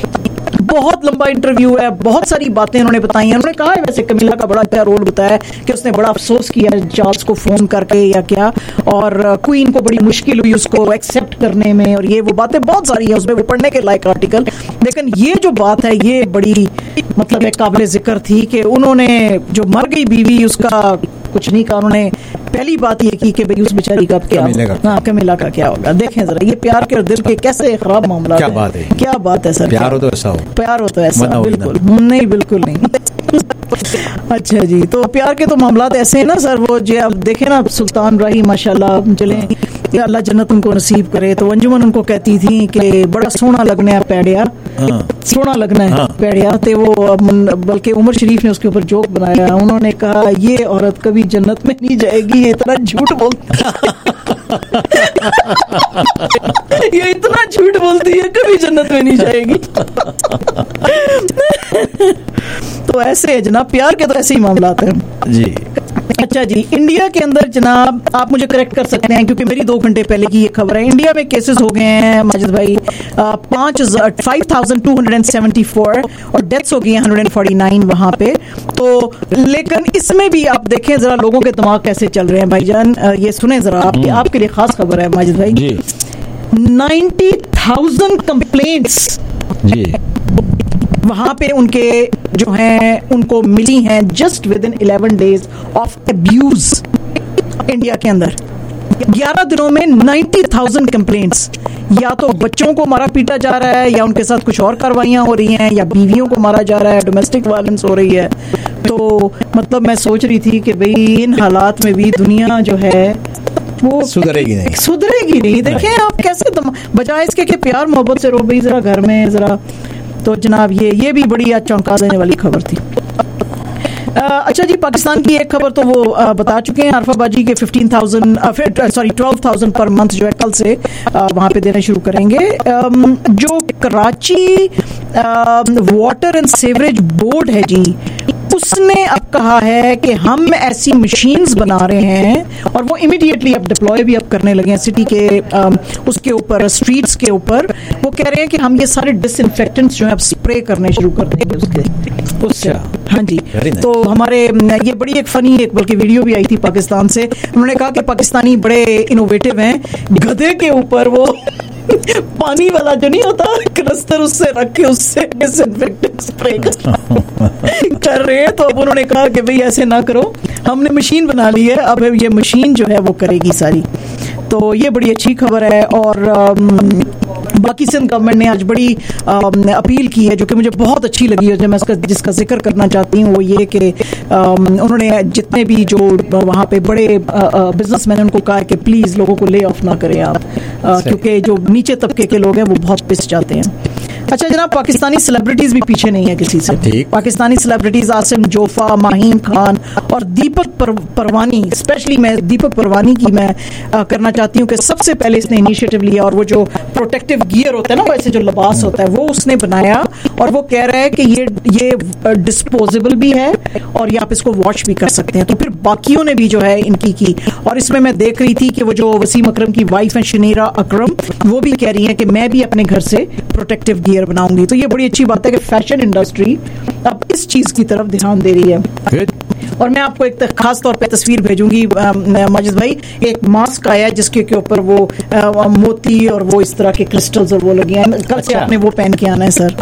बहुत लंबा इंटरव्यू है, बहुत सारी बातें उन्होंने बताई हैं। उन्होंने कहा है वैसे कमिला का बड़ा अच्छा रोल बताया कि उसने बड़ा अफसोस किया चार्ल्स को फोन करके या क्या, और क्वीन को बड़ी मुश्किल हुई उसको एक्सेप्ट करने में, और ये वो बातें बहुत सारी है उसमें, वो पढ़ने के लायक आर्टिकल। लेकिन ये जो बात है ये बड़ी मतलब एक काबिल जिक्र थी कि उन्होंने जो मर गई बीवी उसका कुछ नहीं कहा। उन्होंने पहली बात ये की कि भाई उस बेचारी का क्या होगा, हाँ कमिला का क्या होगा। देखें जरा ये प्यार के और दिल के कैसे खराब मामला क्या बात है, क्या बात है सर। प्यार हो तो ऐसा हो, प्यार हो तो ऐसा, बिल्कुल नहीं, बिल्कुल नहीं। अच्छा जी, तो प्यार के तो मामलात ऐसे हैं ना सर, वो जो आप देखें ना सुल्तान राही माशाल्लाह चले, या अल्लाह जन्नत उनको नसीब करे, तो अंजुमन उनको कहती थी कि बड़ा सोना लगना है पैड़िया, सोना लगना है पैड़िया, तो वो बल्कि उमर शरीफ ने उसके ऊपर जोक बनाया, उन्होंने कहा ये औरत कभी जन्नत में नहीं जाएगी, ये इतना झूठ बोलती ये इतना झूठ बोलती है कभी जन्नत में नहीं जाएगी। तो ऐसे है जनाब, प्यार के तो ऐसे ही मामलात हैं जी। अच्छा जी, इंडिया के अंदर जनाब आप मुझे करेक्ट कर सकते हैं क्योंकि मेरी दो घंटे पहले की ये खबर है, इंडिया में केसेस हो गए हैं माजिद भाई पाँच हजार five thousand two hundred seventy four और डेथ्स हो गई हैं हंड्रेड फोर्टी नाइन वहां पे। तो लेकिन इसमें भी आप देखें जरा लोगों के दिमाग कैसे चल रहे हैं भाईजान, ये सुने जरा, आपके आपके लिए खास खबर है माजिद भाई जी। नाइन्टी थाउजेंड कंप्लेंट्स जी वहां पे उनके जो हैं उनको मिली हैं just within eleven days of abuse India के अंदर। ग्यारह दिनों में नाइन्टी थाउजेंड कंप्लेंट्स, या तो बच्चों को मारा पीटा जा रहा है या उनके साथ कुछ और कार्रवाइयां हो रही हैं या बीवियों को मारा जा रहा है, डोमेस्टिक वायलेंस हो रही है। तो मतलब मैं सोच रही थी कि भाई इन हालात में भी दुनिया जो है वो सुधरेगी नहीं, सुधरेगी नहीं। देखें आप कैसे बजाय इसके कि प्यार मोहब्बत से रहो भाई जरा घर में जरा। तो जनाब ये ये भी बड़ी आज चौंका देने वाली खबर थी। आ, अच्छा जी, पाकिस्तान की एक खबर तो वो आ, बता चुके हैं, आरफाबाजी के fifteen thousand sorry twelve thousand पर मंथ जो है कल से वहां पे देने शुरू करेंगे। आ, जो Karachi water and sewerage board है जी, उसने अब कहा है कि हम ऐसी मशीन्स बना रहे हैं और वो इमीडिएटली अब डिप्लॉय भी अब करने लगे हैं सिटी के आ, उसके ऊपर, स्ट्रीट्स के ऊपर। वो कह रहे हैं कि हम ये सारे डिसइंफेक्टेंट्स जो है अब स्प्रे करने शुरू कर देंगे उसके उससे। हाँ जी, तो हमारे ये बड़ी एक फनी एक बल्कि वीडियो भी आई थी पाकिस्तान से। उन्होंने कहा कि पाकिस्तानी बड़े इनोवेटिव हैं, गधे के ऊपर वो पानी वाला जो नहीं होता कनस्तर, उससे रख के उससे डिसइंफेक्टेंट स्प्रे कर रहे हैं। तो अब उन्होंने कहा कि भाई ऐसे ना करो, हमने मशीन बना ली है, अब ये मशीन जो है वो करेगी सारी। तो ये बड़ी अच्छी खबर है। और बाकी सिंध गवर्नमेंट ने आज बड़ी अपील की है जो कि मुझे बहुत अच्छी लगी है, जो मैं इसका जिसका जिक्र करना चाहती हूँ, वो ये कि उन्होंने जितने भी जो वहाँ पे बड़े बिजनेसमैन उनको कहा है कि प्लीज़ लोगों को ले ऑफ ना करें आप, क्योंकि जो नीचे तबके के लोग हैं वो बहुत पिस जाते हैं। अच्छा जनाब, पाकिस्तानी सेलिब्रिटीज भी पीछे नहीं है किसी से। पाकिस्तानी सेलिब्रिटीज आसिम जोफा, माहीम खान और दीपक पर, परवानी, स्पेशली मैं दीपक परवानी की मैं आ, करना चाहती हूँ कि सबसे पहले इसने इनिशिएटिव लिया और वो जो प्रोटेक्टिव गियर होता है ना, वैसे जो लिबास होता है वो उसने बनाया और वो कह रहा है कि ये ये डिस्पोजेबल भी है और ये आप इसको वॉश भी कर सकते हैं। तो फिर बाकियों ने भी जो है इनकी की, और इसमें मैं देख रही थी कि वो जो वसीम अकरम की वाइफ है शनीरा अकरम, वो भी कह रही है कि मैं भी अपने घर से प्रोटेक्टिव गियर बनाऊंगी। तो ये बड़ी अच्छी बात है कि फैशन इंडस्ट्री अब इस चीज की तरफ ध्यान दे रही है। और मैं आपको एक खास तौर पे तस्वीर भेजूंगी माजिद भाई, एक मास्क आया है जिसके के ऊपर वो आ, मोती और वो इस तरह के क्रिस्टल्स और वो लगे हैं। कल से आपने वो पहन के आना है sir.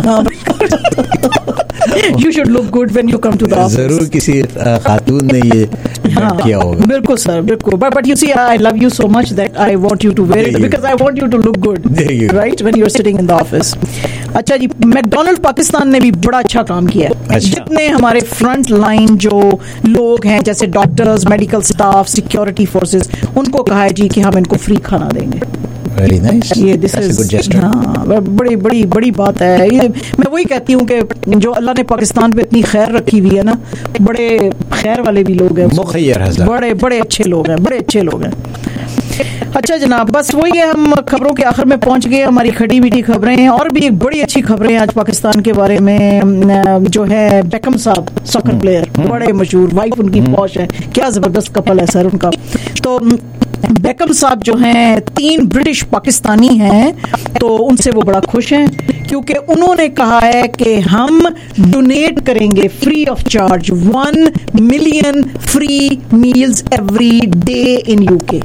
You should look good when you come to the office. जरूर किसी खातून ने ये हाँ, किया होगा। बिल्कुल सर, बिल्कुल। But but you see I love you so much that I want you to wear it because I want you to look good, right, when you are sitting in the office. अच्छा जी, McDonald Pakistan ने भी बड़ा अच्छा काम किया है। अच्छा। जितने हमारे फ्रंट लाइन जो लोग हैं जैसे doctors, medical staff, security forces, उनको कहा है जी कि हम इनको फ्री खाना देंगे। वेरी नाइस, ये दिस इज हाँ बड़ी बड़ी बड़ी बात है। ये मैं वही कहती हूँ कि जो अल्लाह ने पाकिस्तान पे इतनी खैर रखी हुई है ना, बड़े खैर वाले भी लोग हैं, बड़े बड़े अच्छे लोग हैं, बड़े अच्छे लोग हैं। अच्छा जनाब, बस वही है, हम खबरों के आखिर में पहुंच गए। हमारी खड़ी मीठी खबरें हैं और भी एक बड़ी अच्छी खबरें आज पाकिस्तान के बारे में। जो है बेकम साहब, सॉकर प्लेयर, बड़े मशहूर, वाइफ उनकी पॉश है, क्या जबरदस्त कपल है सर उनका। तो बेकम साहब जो हैं, तीन ब्रिटिश पाकिस्तानी हैं, तो उनसे वो बड़ा खुश हैं क्योंकि उन्होंने कहा है कि हम डोनेट करेंगे free of charge one million free meals every day in UK.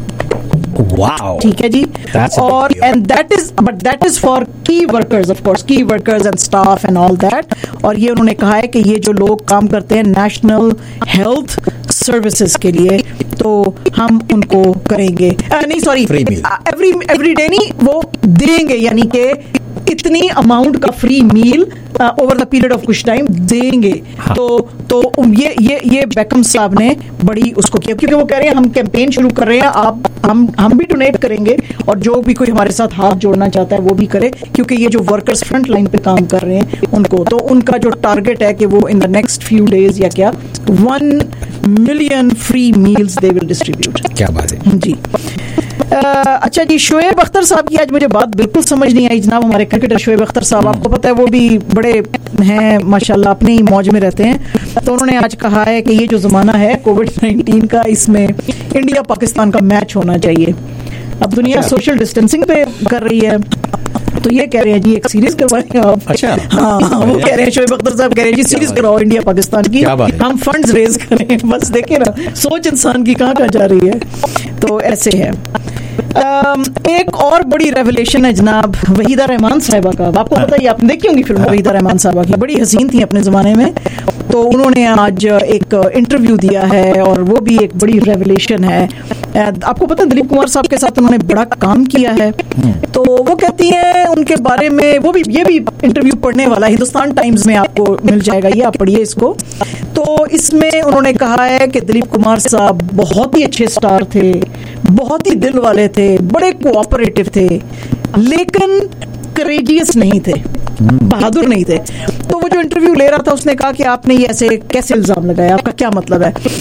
Wow. ठीक है जी, और and that is but that is for key workers, of course key workers and staff and all that. और ये उन्होंने कहा है कि ये जो लोग काम करते हैं नेशनल हेल्थ सर्विसेज के लिए, तो हम उनको करेंगे आ, नहीं सॉरी एवरी एवरी डे नहीं, वो देंगे, यानी कि इतनी अमाउंट का free meal over the period of कुछ टाइम देंगे। हाँ। तो तो ये ये ये बेकम साहब ने बड़ी उसको किया क्योंकि वो कह रहे हैं हम कैंपेन शुरू कर रहे हैं, आप हम हम भी डोनेट करेंगे और जो भी कोई हमारे साथ हाथ जोड़ना चाहता है वो भी करे, क्योंकि ये जो वर्कर्स फ्रंट लाइन पे काम कर रहे हैं उनको, तो उनका जो टारगेट है कि वो in the next few days या क्या वन मिलियन फ्री मील्स दे विल डिस्ट्रीब्यूट। क्या बात है जी। Uh, अच्छा जी, शोएब अख्तर साहब की आज मुझे बात बिल्कुल समझ नहीं आई जनाब। हमारे क्रिकेटर शोएब अख्तर साहब, आपको पता है वो भी बड़े हैं माशाल्लाह, अपने ही मौज में रहते हैं। तो उन्होंने आज कहा है कि ये जो ज़माना है कोविड नाइन्टीन का, इसमें इंडिया पाकिस्तान का मैच होना चाहिए। अब दुनिया सोशल डिस्टेंसिंग पे कर रही है, तो ये कह रहे हैं जी एक सीरीज करवाएं आप। अच्छा हाँ, वो कह रहे हैं, शोएब अख्तर साहब कह रहे हैं जी सीरीज कराओ इंडिया पाकिस्तान की, हम फंड्स रेज करें। बस देखे ना सोच इंसान की कहाँ कहाँ जा रही है। तो ऐसे है। Um, एक और बड़ी रेवलेशन है जनाब वहीदा रहमान साहिबा का। आपको पता ही, आपने देखी होंगी फिल्म वहीदा रहमान साहिबा की, बड़ी हसीन थी अपने ज़माने में। तो उन्होंने आज एक इंटरव्यू दिया है और वो भी एक बड़ी रेवलेशन है। आपको पता है दिलीप कुमार साहब के साथ उन्होंने बड़ा काम किया है। तो वो कहती हैं उनके बारे में, वो भी ये भी इंटरव्यू पढ़ने वाला हिंदुस्तान टाइम्स में आपको मिल जाएगा, ये आप पढ़िए इसको। तो इसमें उन्होंने कहा है कि दिलीप कुमार साहब बहुत ही अच्छे स्टार थे, बहुत ही दिल वाले थे, बड़े कोऑपरेटिव थे, लेकिन करेजियस नहीं थे, बहादुर नहीं थे। तो वो जो इंटरव्यू ले रहा था उसने कहा कि आपने ये ऐसे कैसे इल्जाम लगाया, आपका क्या मतलब है।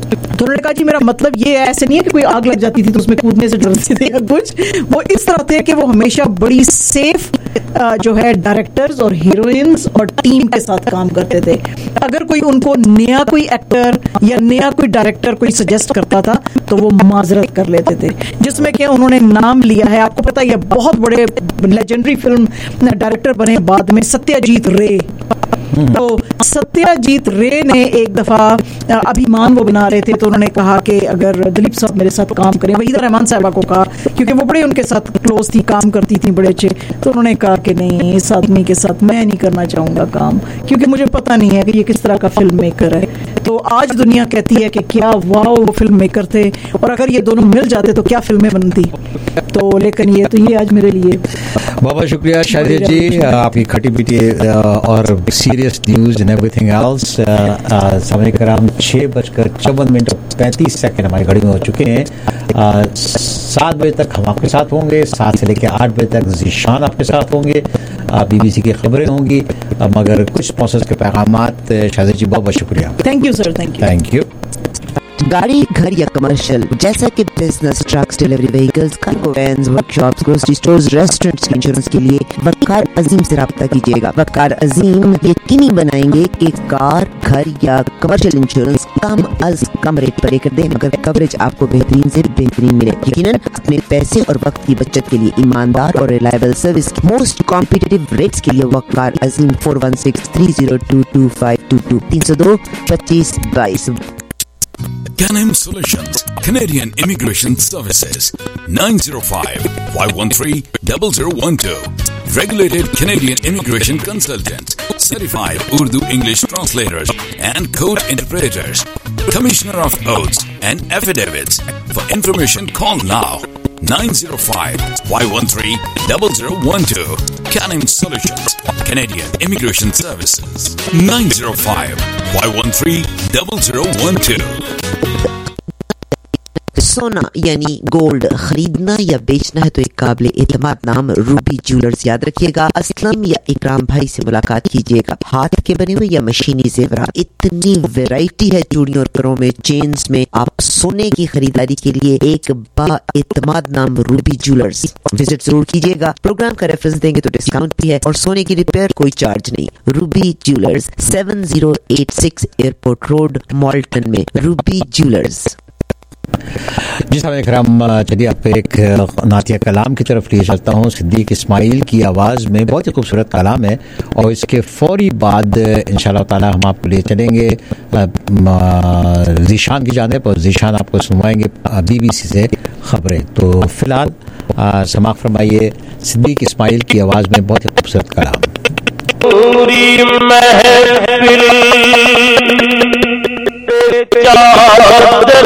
तो उन्होंने कहा जी मेरा मतलब ये है, ऐसे नहीं है कि कोई आग लग जाती थी तो उसमें कूदने से डरते थे या कुछ, वो इस तरह थे कि वो हमेशा बड़ी सेफ जो है डायरेक्टर्स और हीरोइंस और टीम के साथ काम करते थे। अगर कोई उनको नया कोई एक्टर या नया कोई डायरेक्टर कोई सजेस्ट करता था तो वो माजरत कर लेते थे, जिसमें कि उन्होंने नाम लिया है, आपको पता है बहुत बड़े लेजेंडरी फिल्म डायरेक्टर बने बाद में, सत्यजीत रे। तो सत्यजीत रे ने एक दफा अभिमान वो बना रहे थे तो उन्होंने कहा कि अगर दिलीप साहब मेरे साथ काम करें, वहीदा रहमान साहबा को कहा क्योंकि वो बड़े उनके साथ क्लोज थी, काम करती थी बड़े अच्छे, तो उन्होंने कहा कि नहीं, इस आदमी के साथ मैं नहीं करना चाहूंगा काम, क्योंकि मुझे पता नहीं है कि ये किस तरह का फिल्म मेकर है। तो आज दुनिया कहती है कि क्या वाह वो फिल्म मेकर थे, और अगर ये दोनों मिल जाते तो क्या फिल्में बनती। तो लेकिन ये तो ये आज मेरे लिए बहुत शुक्रिया शादिया जी, आपकी खटी पीटी और serious news and everything else. समय कराम छः बजकर चौवन मिनट और पैंतीस सेकंड हमारी घड़ी में हो चुके हैं। सात बजे तक हम आपके साथ होंगे, सात से लेकर आठ बजे तक जीशान आपके साथ होंगे, बीबीसी की खबरें होंगी, मगर कुछ स्पॉन्सर्स के पैगामात। शादिया जी बहुत बहुत शुक्रिया। Thank you sir, thank you thank you. गाड़ी, घर या कमर्शियल जैसा कि business, trucks, delivery vehicles, cargo vans, workshops, grocery stores, restaurants के इंश्योरेंस के लिए वकार अजीम से राब्ता कीजिएगा। वकार अजीम यकीनी बनाएंगे कि कार, घर या कमर्शियल इंश्योरेंस कम अज कम रेट पर लेकर दें, मगर कवरेज आपको बेहतरीन से बेहतरीन मिले। यकीनन अपने पैसे और वक्त की बचत के लिए ईमानदार और reliable service most competitive rates के लिए Waqar Azeem four one six three zero two two five two two तीन सौ दो पच्चीस बाईस। Canem Solutions, Canadian Immigration Services, nine zero five, five one three, zero zero one two. Regulated Canadian Immigration Consultants, certified Urdu English translators and code interpreters. Commissioner of Oaths and Affidavits. For information, call now. nine zero five, five one three, zero zero one two. Canem Solutions, Canadian Immigration Services, nine zero five, five one three, zero zero one two. सोना यानी gold खरीदना या बेचना है तो एक काबिल एतमाद नाम रूबी ज्वेलर्स याद रखिएगा। असलम या इकराम भाई से मुलाकात कीजिएगा। हाथ के बने हुए या मशीनी जेवरात, इतनी वैरायटी है चूड़ियों और करों में, चेन्स में। आप सोने की खरीदारी के लिए एक बा एतमाद नाम रूबी ज्वेलर्स विजिट जरूर कीजिएगा। प्रोग्राम का रेफरेंस देंगे तो डिस्काउंट भी है और सोने की रिपेयर कोई चार्ज नहीं। Ruby jewellers seven zero eight six airport road Malton में। Ruby jewellers. जी साहब इकराम, चलिए आप एक नातिया कलाम की तरफ ले चलता हूँ। सिद्दीक इस्माइल की आवाज़ में बहुत ही खूबसूरत कलाम है और इसके फौरी बाद इंशाल्लाह ताला हम आपको ले चलेंगे जीशान की जानिब और जीशान आपको सुनवाएंगे बीबीसी से खबरें। तो फिलहाल समाअत फरमाइए सिद्दीक इस्माइल की आवाज़ में बहुत ही खूबसूरत कलाम। चादर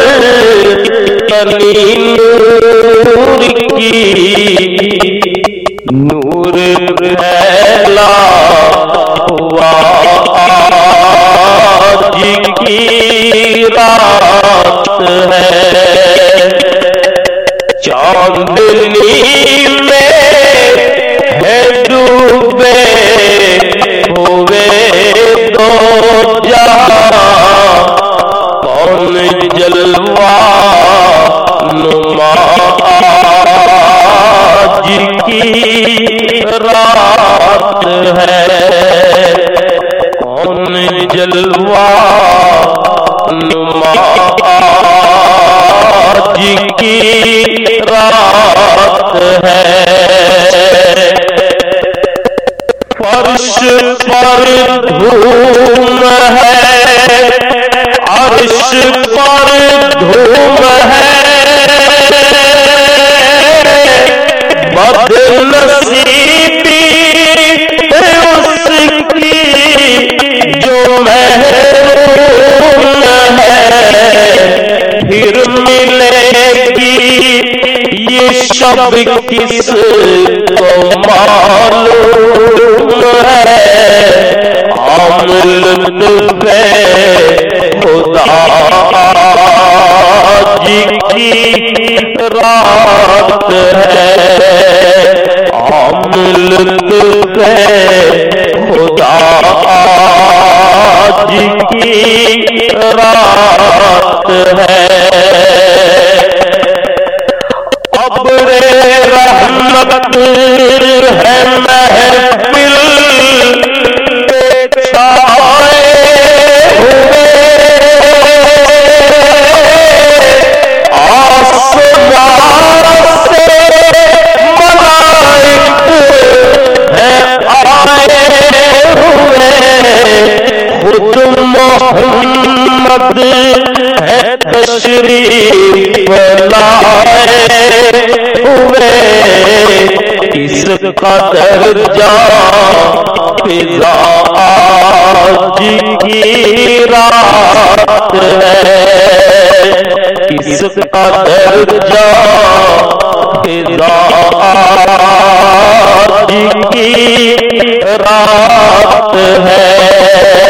नूर की नूर फैला हुआ आज की रात है। चांदनी में है डूबे हुए दो जहां, कौन जलवा नुमा आज की रात है। कौन जलवा नुमा आज की रात है। फर्श पर धूम है, अर्श पर धूम है, बदनसीबी उसकी जो महरूम है। फिर मिलेगी ये शब किस को मालूम है। आमिल पे खुदा जी की रात है। आमिल पे खुदा की रात है। अब्रे रहमत है महफिल पे छाए हुए, आसमान से मलाइक है आए हुए, खुद मोहम्मद है तशरीफ लाए हुए। इसका दर्जा फिजा आज की रात है, इसका दर्जा फिजा आज की रात है।